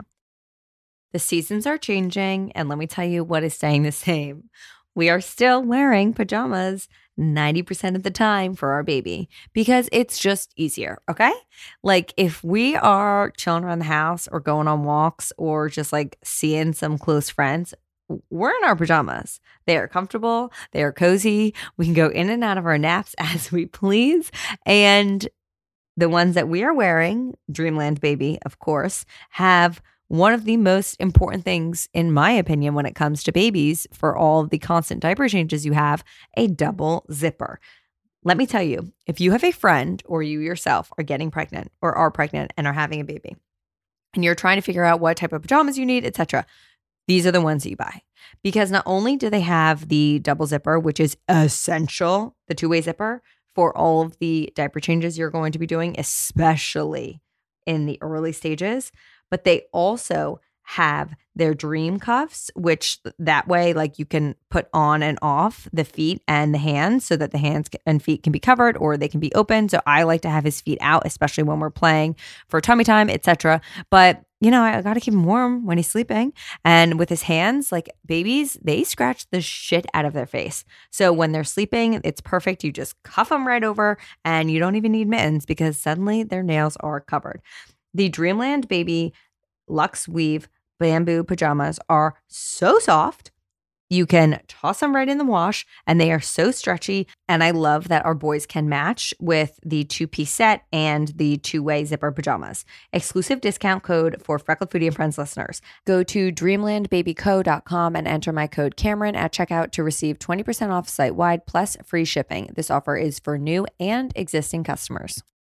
The seasons are changing, and let me tell you what is staying the same. We are still wearing pajamas ninety percent of the time for our baby because it's just easier, okay? Like if we are chilling around the house or going on walks or just like seeing some close friends, we're in our pajamas. They are comfortable. They are cozy. We can go in and out of our naps as we please. And the ones that we are wearing, Dreamland Baby, of course, have one of the most important things, in my opinion, when it comes to babies for all of the constant diaper changes you have, a double zipper. Let me tell you, if you have a friend or you yourself are getting pregnant or are pregnant and are having a baby, and you're trying to figure out what type of pajamas you need, et cetera, these are the ones that you buy. Because not only do they have the double zipper, which is essential, the two-way zipper, for all of the diaper changes you're going to be doing, especially in the early stages, but they also have their dream cuffs, which that way, like you can put on and off the feet and the hands so that the hands and feet can be covered or they can be open. So I like to have his feet out, especially when we're playing for tummy time, et cetera. But you know, I got to keep him warm when he's sleeping. And with his hands, like babies, they scratch the shit out of their face. So when they're sleeping, it's perfect. You just cuff them right over and you don't even need mittens because suddenly their nails are covered. The Dreamland Baby Luxe Weave bamboo pajamas are so soft. You can toss them right in the wash and they are so stretchy. And I love that our boys can match with the two-piece set and the two-way zipper pajamas. Exclusive discount code for Freckled Foodie and Friends listeners. Go to dreamland baby co dot com and enter my code Cameron at checkout to receive twenty percent off site-wide plus free shipping. This offer is for new and existing customers.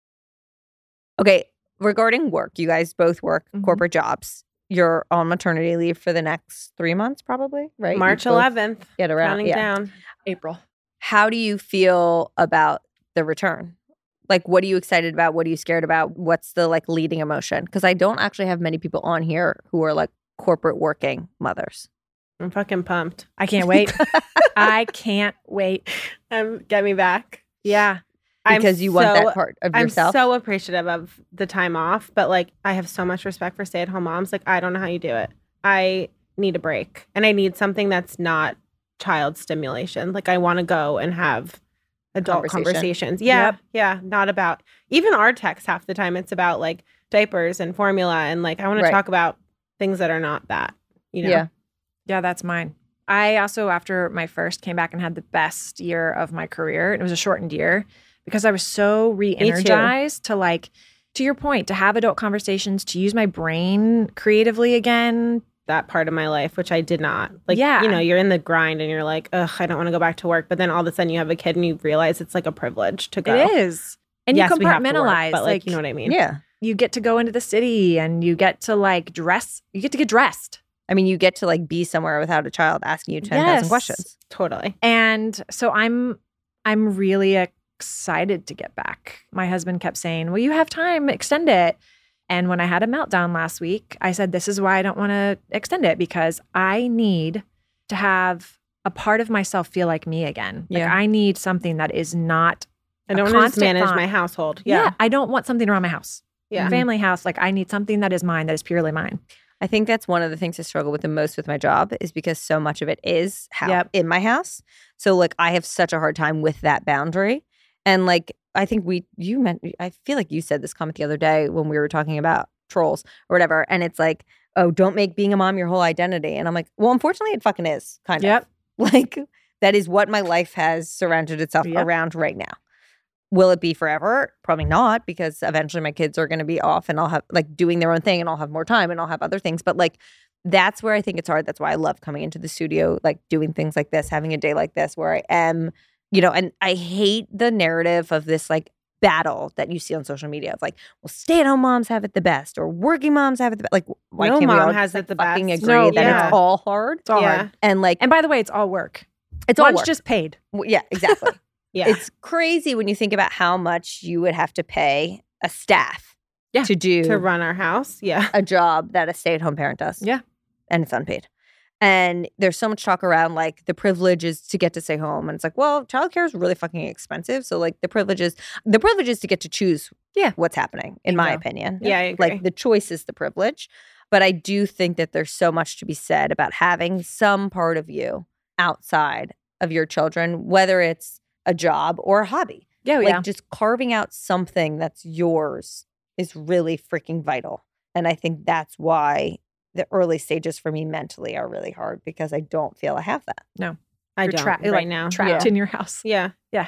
Okay, regarding work, you guys both work Mhm. corporate jobs. You're on maternity leave for the next three months, probably, right? March You both eleventh. Get around. Counting Yeah. down. April. How do you feel about the return? Like, what are you excited about? What are you scared about? What's the like leading emotion? Because I don't actually have many people on here who are like corporate working mothers. I'm fucking pumped. I can't wait. I can't wait. Um, get me back. Yeah. Because I'm you want so- that part of I'm yourself. so appreciative of the time off, but like I have so much respect for stay-at-home moms. Like I don't know how you do it. I need a break, and I need something that's not child stimulation. Like I want to go and have adult Conversation. conversations. Yeah, Yep. yeah. Not about even our text. Half the time, it's about like diapers and formula, and like I want Right. to talk about things that are not that. You know. Yeah. Yeah, that's mine. I also, after my first, came back and had the best year of my career. It was a shortened year because I was so re-energized to like, to your point, to have adult conversations, to use my brain creatively again. That part of my life, which I did not. Like, Yeah. you know, you're in the grind and you're like, ugh, I don't want to go back to work. But then all of a sudden you have a kid and you realize it's like a privilege to go. It is. And Yes, you we have to work, compartmentalize. but like, like, you know what I mean? Yeah. you get to go into the city and you get to like dress, you get to get dressed. I mean, you get to like be somewhere without a child asking you ten thousand Yes. questions. Totally. And so I'm I'm really excited to get back. My husband kept saying, well, you have time, extend it. And when I had a meltdown last week, I said, this is why I don't want to extend it, because I need to have a part of myself feel like me again. Like Yeah. I need something that is not I a don't want to just constant manage thought. my household. Yeah. Yeah. I don't want something around my house. Yeah. Family house. Like I need something that is mine, that is purely mine. I think that's one of the things I struggle with the most with my job is because so much of it is how Yep. in my house. So like I have such a hard time with that boundary. And like I think we you meant I feel like you said this comment the other day when we were talking about trolls or whatever. And it's like, oh, don't make being a mom your whole identity. And I'm like, well, unfortunately it fucking is kind Yep. of. Like that is what my life has surrounded itself Yep. around right now. Will it be forever? Probably not, because eventually my kids are going to be off and I'll have like doing their own thing and I'll have more time and I'll have other things. But like, that's where I think it's hard. That's why I love coming into the studio, like doing things like this, having a day like this where I am, you know, and I hate the narrative of this like battle that you see on social media of like, well, stay-at-home moms have it the best or working moms have it the best. Like, why No can't we mom all has just, it like, the fucking best. agree No, that yeah. it's all hard? It's all Yeah. hard. And like, And by the way, it's all work. it's all One's work. just paid. W- yeah, exactly. Yeah. It's crazy when you think about how much you would have to pay a staff Yeah, to do to run our house. Yeah. a job that a stay-at-home parent does. Yeah. And it's unpaid. And there's so much talk around like the privilege is to get to stay home. And it's like, well, childcare is really fucking expensive. So like the privilege is the privilege is to get to choose Yeah. what's happening, in my Bingo. opinion. Yeah, I agree. Like the choice is the privilege. But I do think that there's so much to be said about having some part of you outside of your children, whether it's a job or a hobby. Yeah, like yeah. just carving out something that's yours is really freaking vital. And I think that's why the early stages for me mentally are really hard because I don't feel I have that. No. I You're don't tra- right like, now. trapped yeah. in your house. Yeah. Yeah.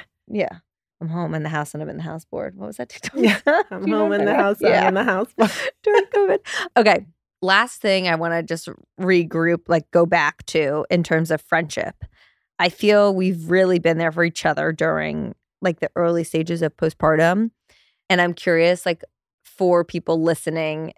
I'm home in the house and I'm in the house board. What was that TikTok? Yeah. Do I'm you home in remember the that? house. Yeah. I'm in the house. During COVID. Okay. Last thing I want to just regroup, like go back to in terms of friendship. I feel we've really been there for each other during like the early stages of postpartum. And I'm curious, like for people listening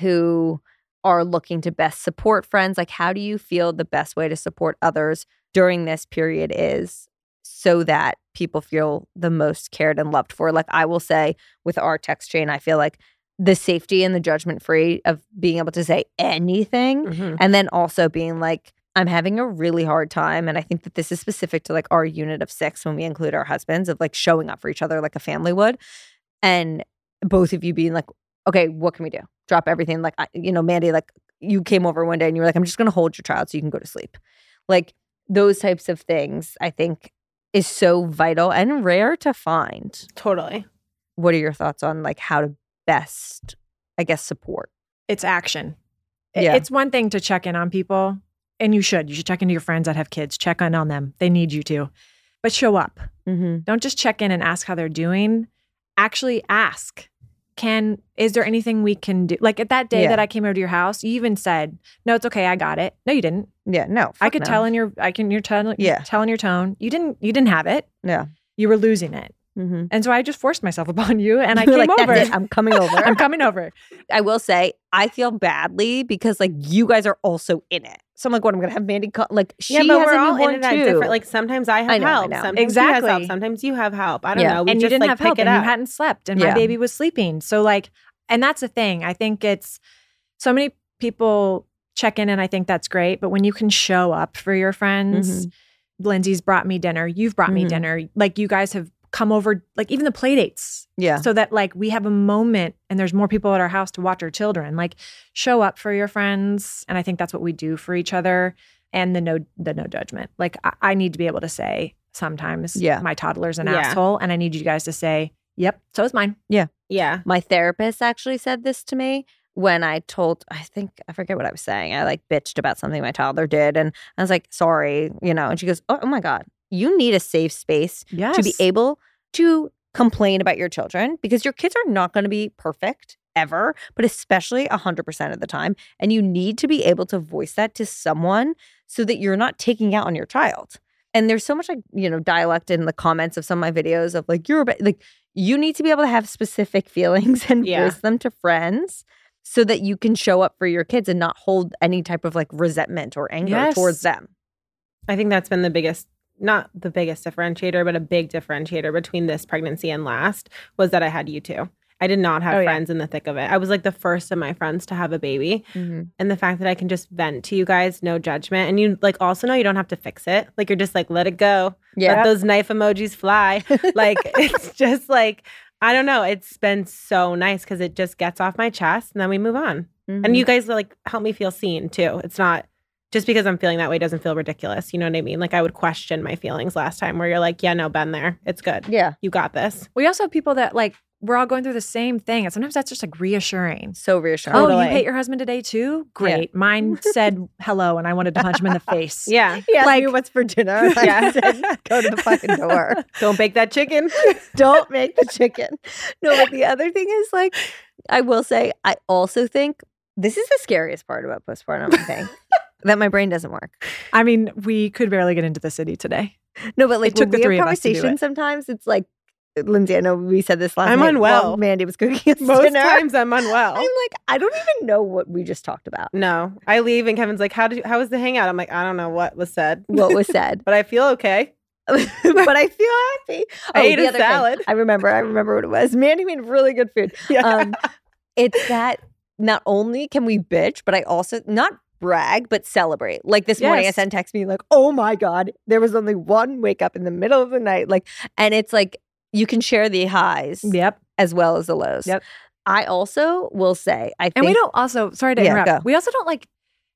who are looking to best support friends, like how do you feel the best way to support others during this period is so that people feel the most cared and loved for? Like I will say with our text chain, I feel like the safety and the judgment free of being able to say anything Mhm. and then also being like, I'm having a really hard time. And I think that this is specific to like our unit of six when we include our husbands of like showing up for each other like a family would. And both of you being like, okay, what can we do? Drop everything. Like, I, you know, Mandy, like you came over one day and you were like, I'm just going to hold your child so you can go to sleep. Like those types of things, I think is so vital and rare to find. Totally. What are your thoughts on like how to best, I guess, support? It's action. I- Yeah. It's one thing to check in on people, and you should. You should check into your friends that have kids. Check in on them. They need you to. But show up. Mm-hmm. Don't just check in and ask how they're doing. Actually ask. Can is there anything we can do? Like at that day Yeah. that I came over to your house, you even said, "No, it's okay. I got it." No, you didn't. Yeah, no. I fuck could no. tell in your I can you're telling Yeah. tell in your tone. You didn't you didn't have it. Yeah. You were losing it. Mm-hmm. And so I just forced myself upon you and I You were came like, over. "That's it, I'm coming over." I'm coming over. I will say, I feel badly because like you guys are also in it. So I'm like, what? I'm gonna have Mandy call. Like she yeah, but has we're a all newborn in it at too. different. Like sometimes I have I know, I help. know. Sometimes you have Exactly. help. Sometimes you have help. I don't Yeah. know. We and just you didn't like have pick help it and up. you hadn't slept and Yeah. my baby was sleeping. So like, and that's the thing. I think it's so many people check in and I think that's great. But when you can show up for your friends, Lindsay's brought me dinner. You've brought me Mhm. dinner. Like you guys have come over, like even the play dates. Yeah. So that like we have a moment and there's more people at our house to watch our children. Like show up for your friends. And I think that's what we do for each other. And the no the no judgment. Like I, I need to be able to say sometimes Yeah. my toddler's an Yeah. asshole. And I need you guys to say, yep, so is mine. Yeah. My therapist actually said this to me when I told, I think, I forget what I was saying. I like bitched about something my toddler did. And I was like, sorry, you know, and she goes, oh, oh my God, you need a safe space Yes. to be able to complain about your children because your kids are not going to be perfect ever, but especially one hundred percent of the time. And you need to be able to voice that to someone so that you're not taking out on your child. And there's so much like, you know, dialect in the comments of some of my videos of like, you're a ba-. Like, you need to be able to have specific feelings and Yeah. voice them to friends so that you can show up for your kids and not hold any type of like resentment or anger Yes. towards them. I think that's been the biggest, not the biggest differentiator, but a big differentiator between this pregnancy and last was that I had you two. I did not have Oh, yeah. friends in the thick of it. I was like the first of my friends to have a baby. And the fact that I can just vent to you guys, no judgment. And you like also know you don't have to fix it. Like you're just like, let it go. Yeah. Let those knife emojis fly. Like it's just like, I don't know. It's been so nice because it just gets off my chest and then we move on. Mhm. And you guys like help me feel seen too. It's not just because I'm feeling that way doesn't feel ridiculous. You know what I mean? Like I would question my feelings last time where you're like, yeah, no, been there. It's good. Yeah. You got this. We also have people that like, we're all going through the same thing. And sometimes that's just like reassuring. So reassuring. Oh, Totally. you hate your husband today too? Great. Mine said hello and I wanted to punch him in the face. Yeah. He asked Like- me what's for dinner. I Yeah. said, go to the fucking door. Don't bake that chicken. Don't make the chicken. No, but the other thing is like, I will say, I also think this is the scariest part about postpartum, I think, that my brain doesn't work. I mean, we could barely get into the city today. No, but like It took when the we three have of us to do conversations it. sometimes, it's like, Lindsay, I know we said this last I'm night unwell. while Mandy was cooking us Most dinner. times I'm unwell. I'm like, I don't even know what we just talked about. No, I leave and Kevin's like, "How did you, how was the hangout?" I'm like, "I don't know what was said, What was said. but I feel okay." But I feel happy. I ate the a other thing. salad. I remember. I remember what it was. Mandy made really good food. Yeah. Um, it's that not only can we bitch, but I also not brag, but celebrate. Like this morning, I Yes. sent text me like, "Oh my God, there was only one wake up in the middle of the night." Like, and it's like you can share the highs Yep. as well as the lows. Yep. I also will say, I think, And we don't also, sorry to Yeah, interrupt. go. We also don't like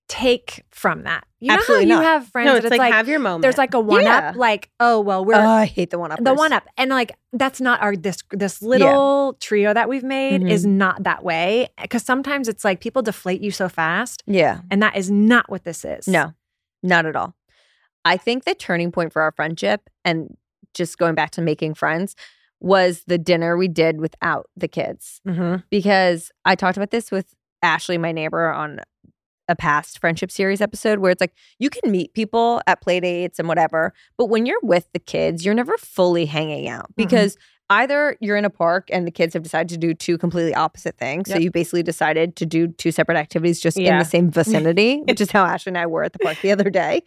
take from that. You Absolutely know how not. you have friends No, that it's it's like, like, have your moment. there's like a one Yeah. up, like, oh, well, we're Oh, I hate the one up. the one up. And like, that's not our, this, this little trio that we've made Mhm. is not that way. Cause sometimes it's like people deflate you so fast. Yeah. And that is not what this is. No, not at all. I think the turning point for our friendship, and just going back to making friends, was the dinner we did without the kids. Mm-hmm. Because I talked about this with Ashley, my neighbor, on a past friendship series episode, where it's like you can meet people at play dates and whatever, but when you're with the kids, you're never fully hanging out because either you're in a park and the kids have decided to do two completely opposite things. So Yep. you basically decided to do two separate activities just in Yeah. the same vicinity, which is how Ashley and I were at the park the other day.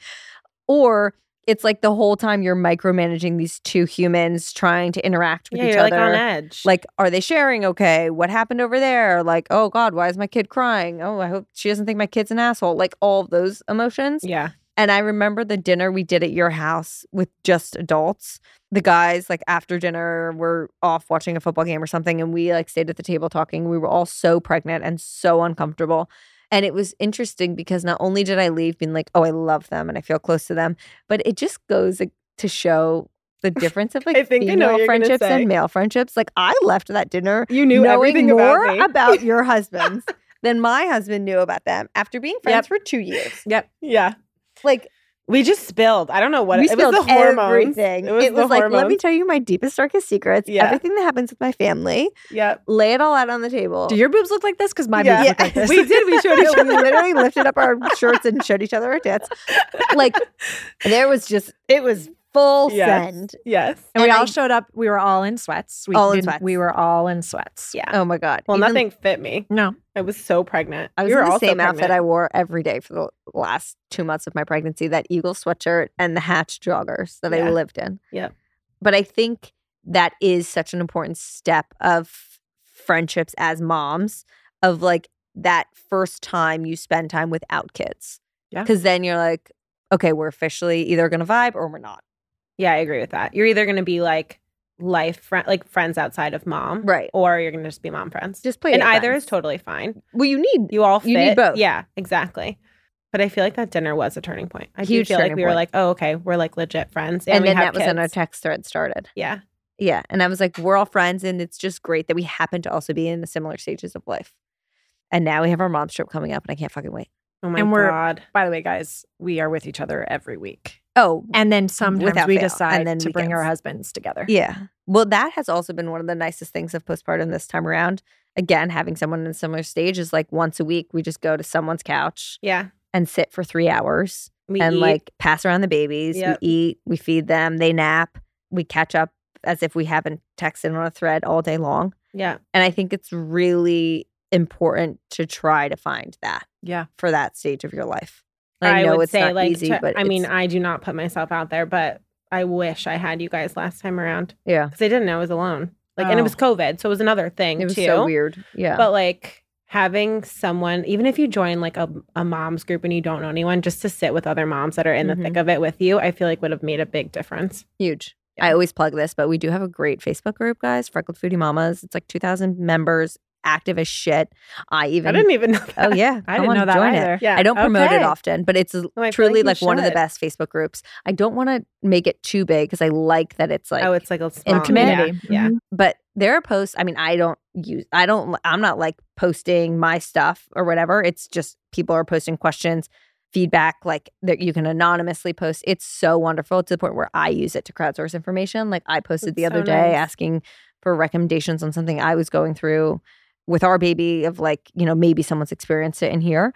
Or it's like the whole time you're micromanaging these two humans trying to interact with Yeah, each you're other. like on edge. Like, are they sharing okay? What happened over there? Like, oh God, why is my kid crying? Oh, I hope she doesn't think my kid's an asshole. Like all of those emotions. yeah. And I remember the dinner we did at your house with just adults. The guys, like after dinner, were off watching a football game or something. And we like stayed at the table talking. We were all so pregnant and so uncomfortable. And it was interesting because not only did I leave being like, oh, I love them and I feel close to them, but it just goes like, to show the difference of like I think I know female what you're gonna friendships say. and male friendships. Like I left that dinner You knew knowing everything more about me. about your husbands than my husband knew about them after being friends Yep. for two years. Yep. Yeah. Like We just spilled. I don't know what we it, it spilled was. The hormones. everything. It was, the like, let me hormones. tell you my deepest, darkest secrets. Yeah. Everything that happens with my family. Yep. Lay it all out on the table. Do your boobs look like this? Because my Yeah. boobs look like this. We did. We showed each we other. literally lifted up our shirts and showed each other our tits. Like there was just it was full Yes. send. Yes. And we And all I- showed up. We were all in sweats. We All in didn't- sweats. We were all in sweats. Yeah. Oh my God. Well, Even- nothing fit me. No. I was so pregnant. I was we were in the also same outfit pregnant. I wore every day for the last two months of my pregnancy, that Eagle sweatshirt and the Hatch joggers that I Yeah. lived in. Yep. But I think that is such an important step of friendships as moms, of like that first time you spend time without kids. Yeah. Because then you're like, okay, we're officially either going to vibe or we're not. Yeah, I agree with that. You're either going to be like life friend, like friends outside of mom, Right. or you're going to just be mom friends. Just play and date either friends. is totally fine. Well, you need You all fit. You need both. Yeah, exactly. But I feel like that dinner was a turning point. I Huge do feel like turning we were point. like, oh, okay, we're like legit friends, and, and we then have that was when our kids. text thread started. Yeah, Yeah. And I was like, we're all friends. And it's just great that we happen to also be in the similar stages of life. And now we have our mom's trip coming up and I can't fucking wait. oh my And we're- god, By the way, guys, we are with each other every week. Oh, And then sometimes Without we fail. decide And then to bring our weekends. husbands together. yeah. Well, that has also been one of the nicest things of postpartum this time around. Again, having someone in a similar stage is like once a week, we just go to someone's couch yeah, and sit for three hours we and eat. like pass around the babies. Yep. We eat, we feed them, they nap, we catch up as if we haven't texted on a thread all day long. yeah, And I think it's really important to try to find that Yeah. for that stage of your life. And I, I know would it's say not like, easy, to- but I mean, it's- I do not put myself out there, but I wish I had you guys last time around yeah, because I didn't. I was alone. Like, and it Oh. was COVID, so it was another thing it was too. so weird. Yeah, But like having someone, even if you join like a, a mom's group and you don't know anyone, just to sit with other moms that are in Mhm. the thick of it with you, I feel like would have made a big difference. huge. Yeah. I always plug this, but we do have a great Facebook group, guys. Freckled Foodie Mamas. It's like two thousand members, active as shit. I even. I didn't even know that. Oh yeah, I come didn't on, know that join either. It. Yeah. I don't promote it Okay. often, but it's I feel truly like you like one of the should. best Facebook groups. I don't want to make it too big because I like that it's like oh, it's like a small community. Yeah. yeah. Mhm. but there are posts. I mean, I don't use, I don't, I'm not like posting my stuff or whatever. It's just people are posting questions, feedback, like that you can anonymously post. It's so wonderful to the point where I use it to crowdsource information. Like I posted the That's other so day nice. asking for recommendations on something I was going through with our baby of like, you know, maybe someone's experienced it in here.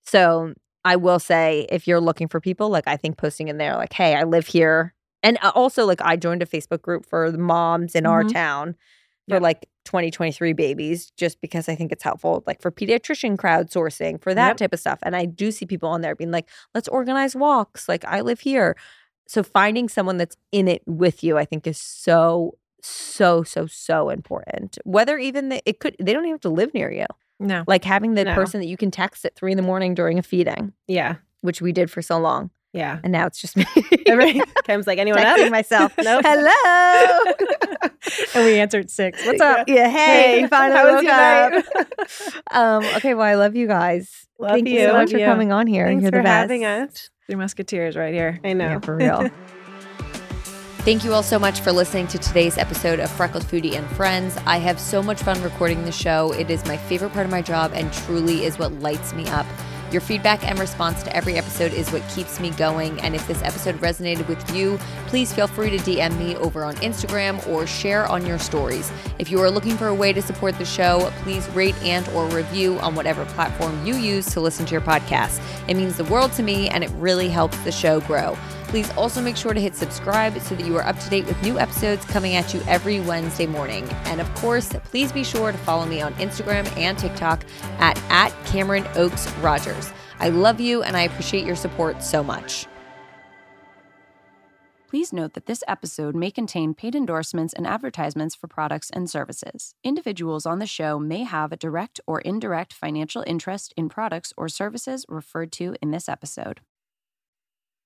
So I will say, if you're looking for people, like I think posting in there, like, hey, I live here. And uh, also, like, I joined a Facebook group for the moms in our Mhm. town for Yep. like twenty twenty-three babies, just because I think it's helpful, like for pediatrician crowdsourcing, for that Yep. type of stuff. And I do see people on there being like, let's organize walks. Like, I live here. So finding someone that's in it with you, I think is so, so, so, so important. Whether even the, it could, they don't even have to live near you. No. Like having the No. person that you can text at three in the morning during a feeding, Yeah. which we did for so long. Yeah. And now it's just me. Every, Kim's like, anyone Texting else? myself. Nope. Hello. And we answered six. What's up? Yeah. Hey, Hey, finally how was woke your up. night? um, okay. Well, I love you guys. Love Thank you, you. so much Love for you. coming on here. Thanks You're for the best. having us. Three Musketeers right here. I know. Yeah, for real. Thank you all so much for listening to today's episode of Freckled Foodie and Friends. I have so much fun recording the show. It is my favorite part of my job and truly is what lights me up. Your feedback and response to every episode is what keeps me going. And if this episode resonated with you, please feel free to D M me over on Instagram or share on your stories. If you are looking for a way to support the show, please rate and or review on whatever platform you use to listen to your podcast. It means the world to me and it really helps the show grow. Please also make sure to hit subscribe so that you are up to date with new episodes coming at you every Wednesday morning. And of course, please be sure to follow me on Instagram and TikTok at, at Cameron Oaks Rogers. I love you and I appreciate your support so much. Please note that this episode may contain paid endorsements and advertisements for products and services. Individuals on the show may have a direct or indirect financial interest in products or services referred to in this episode.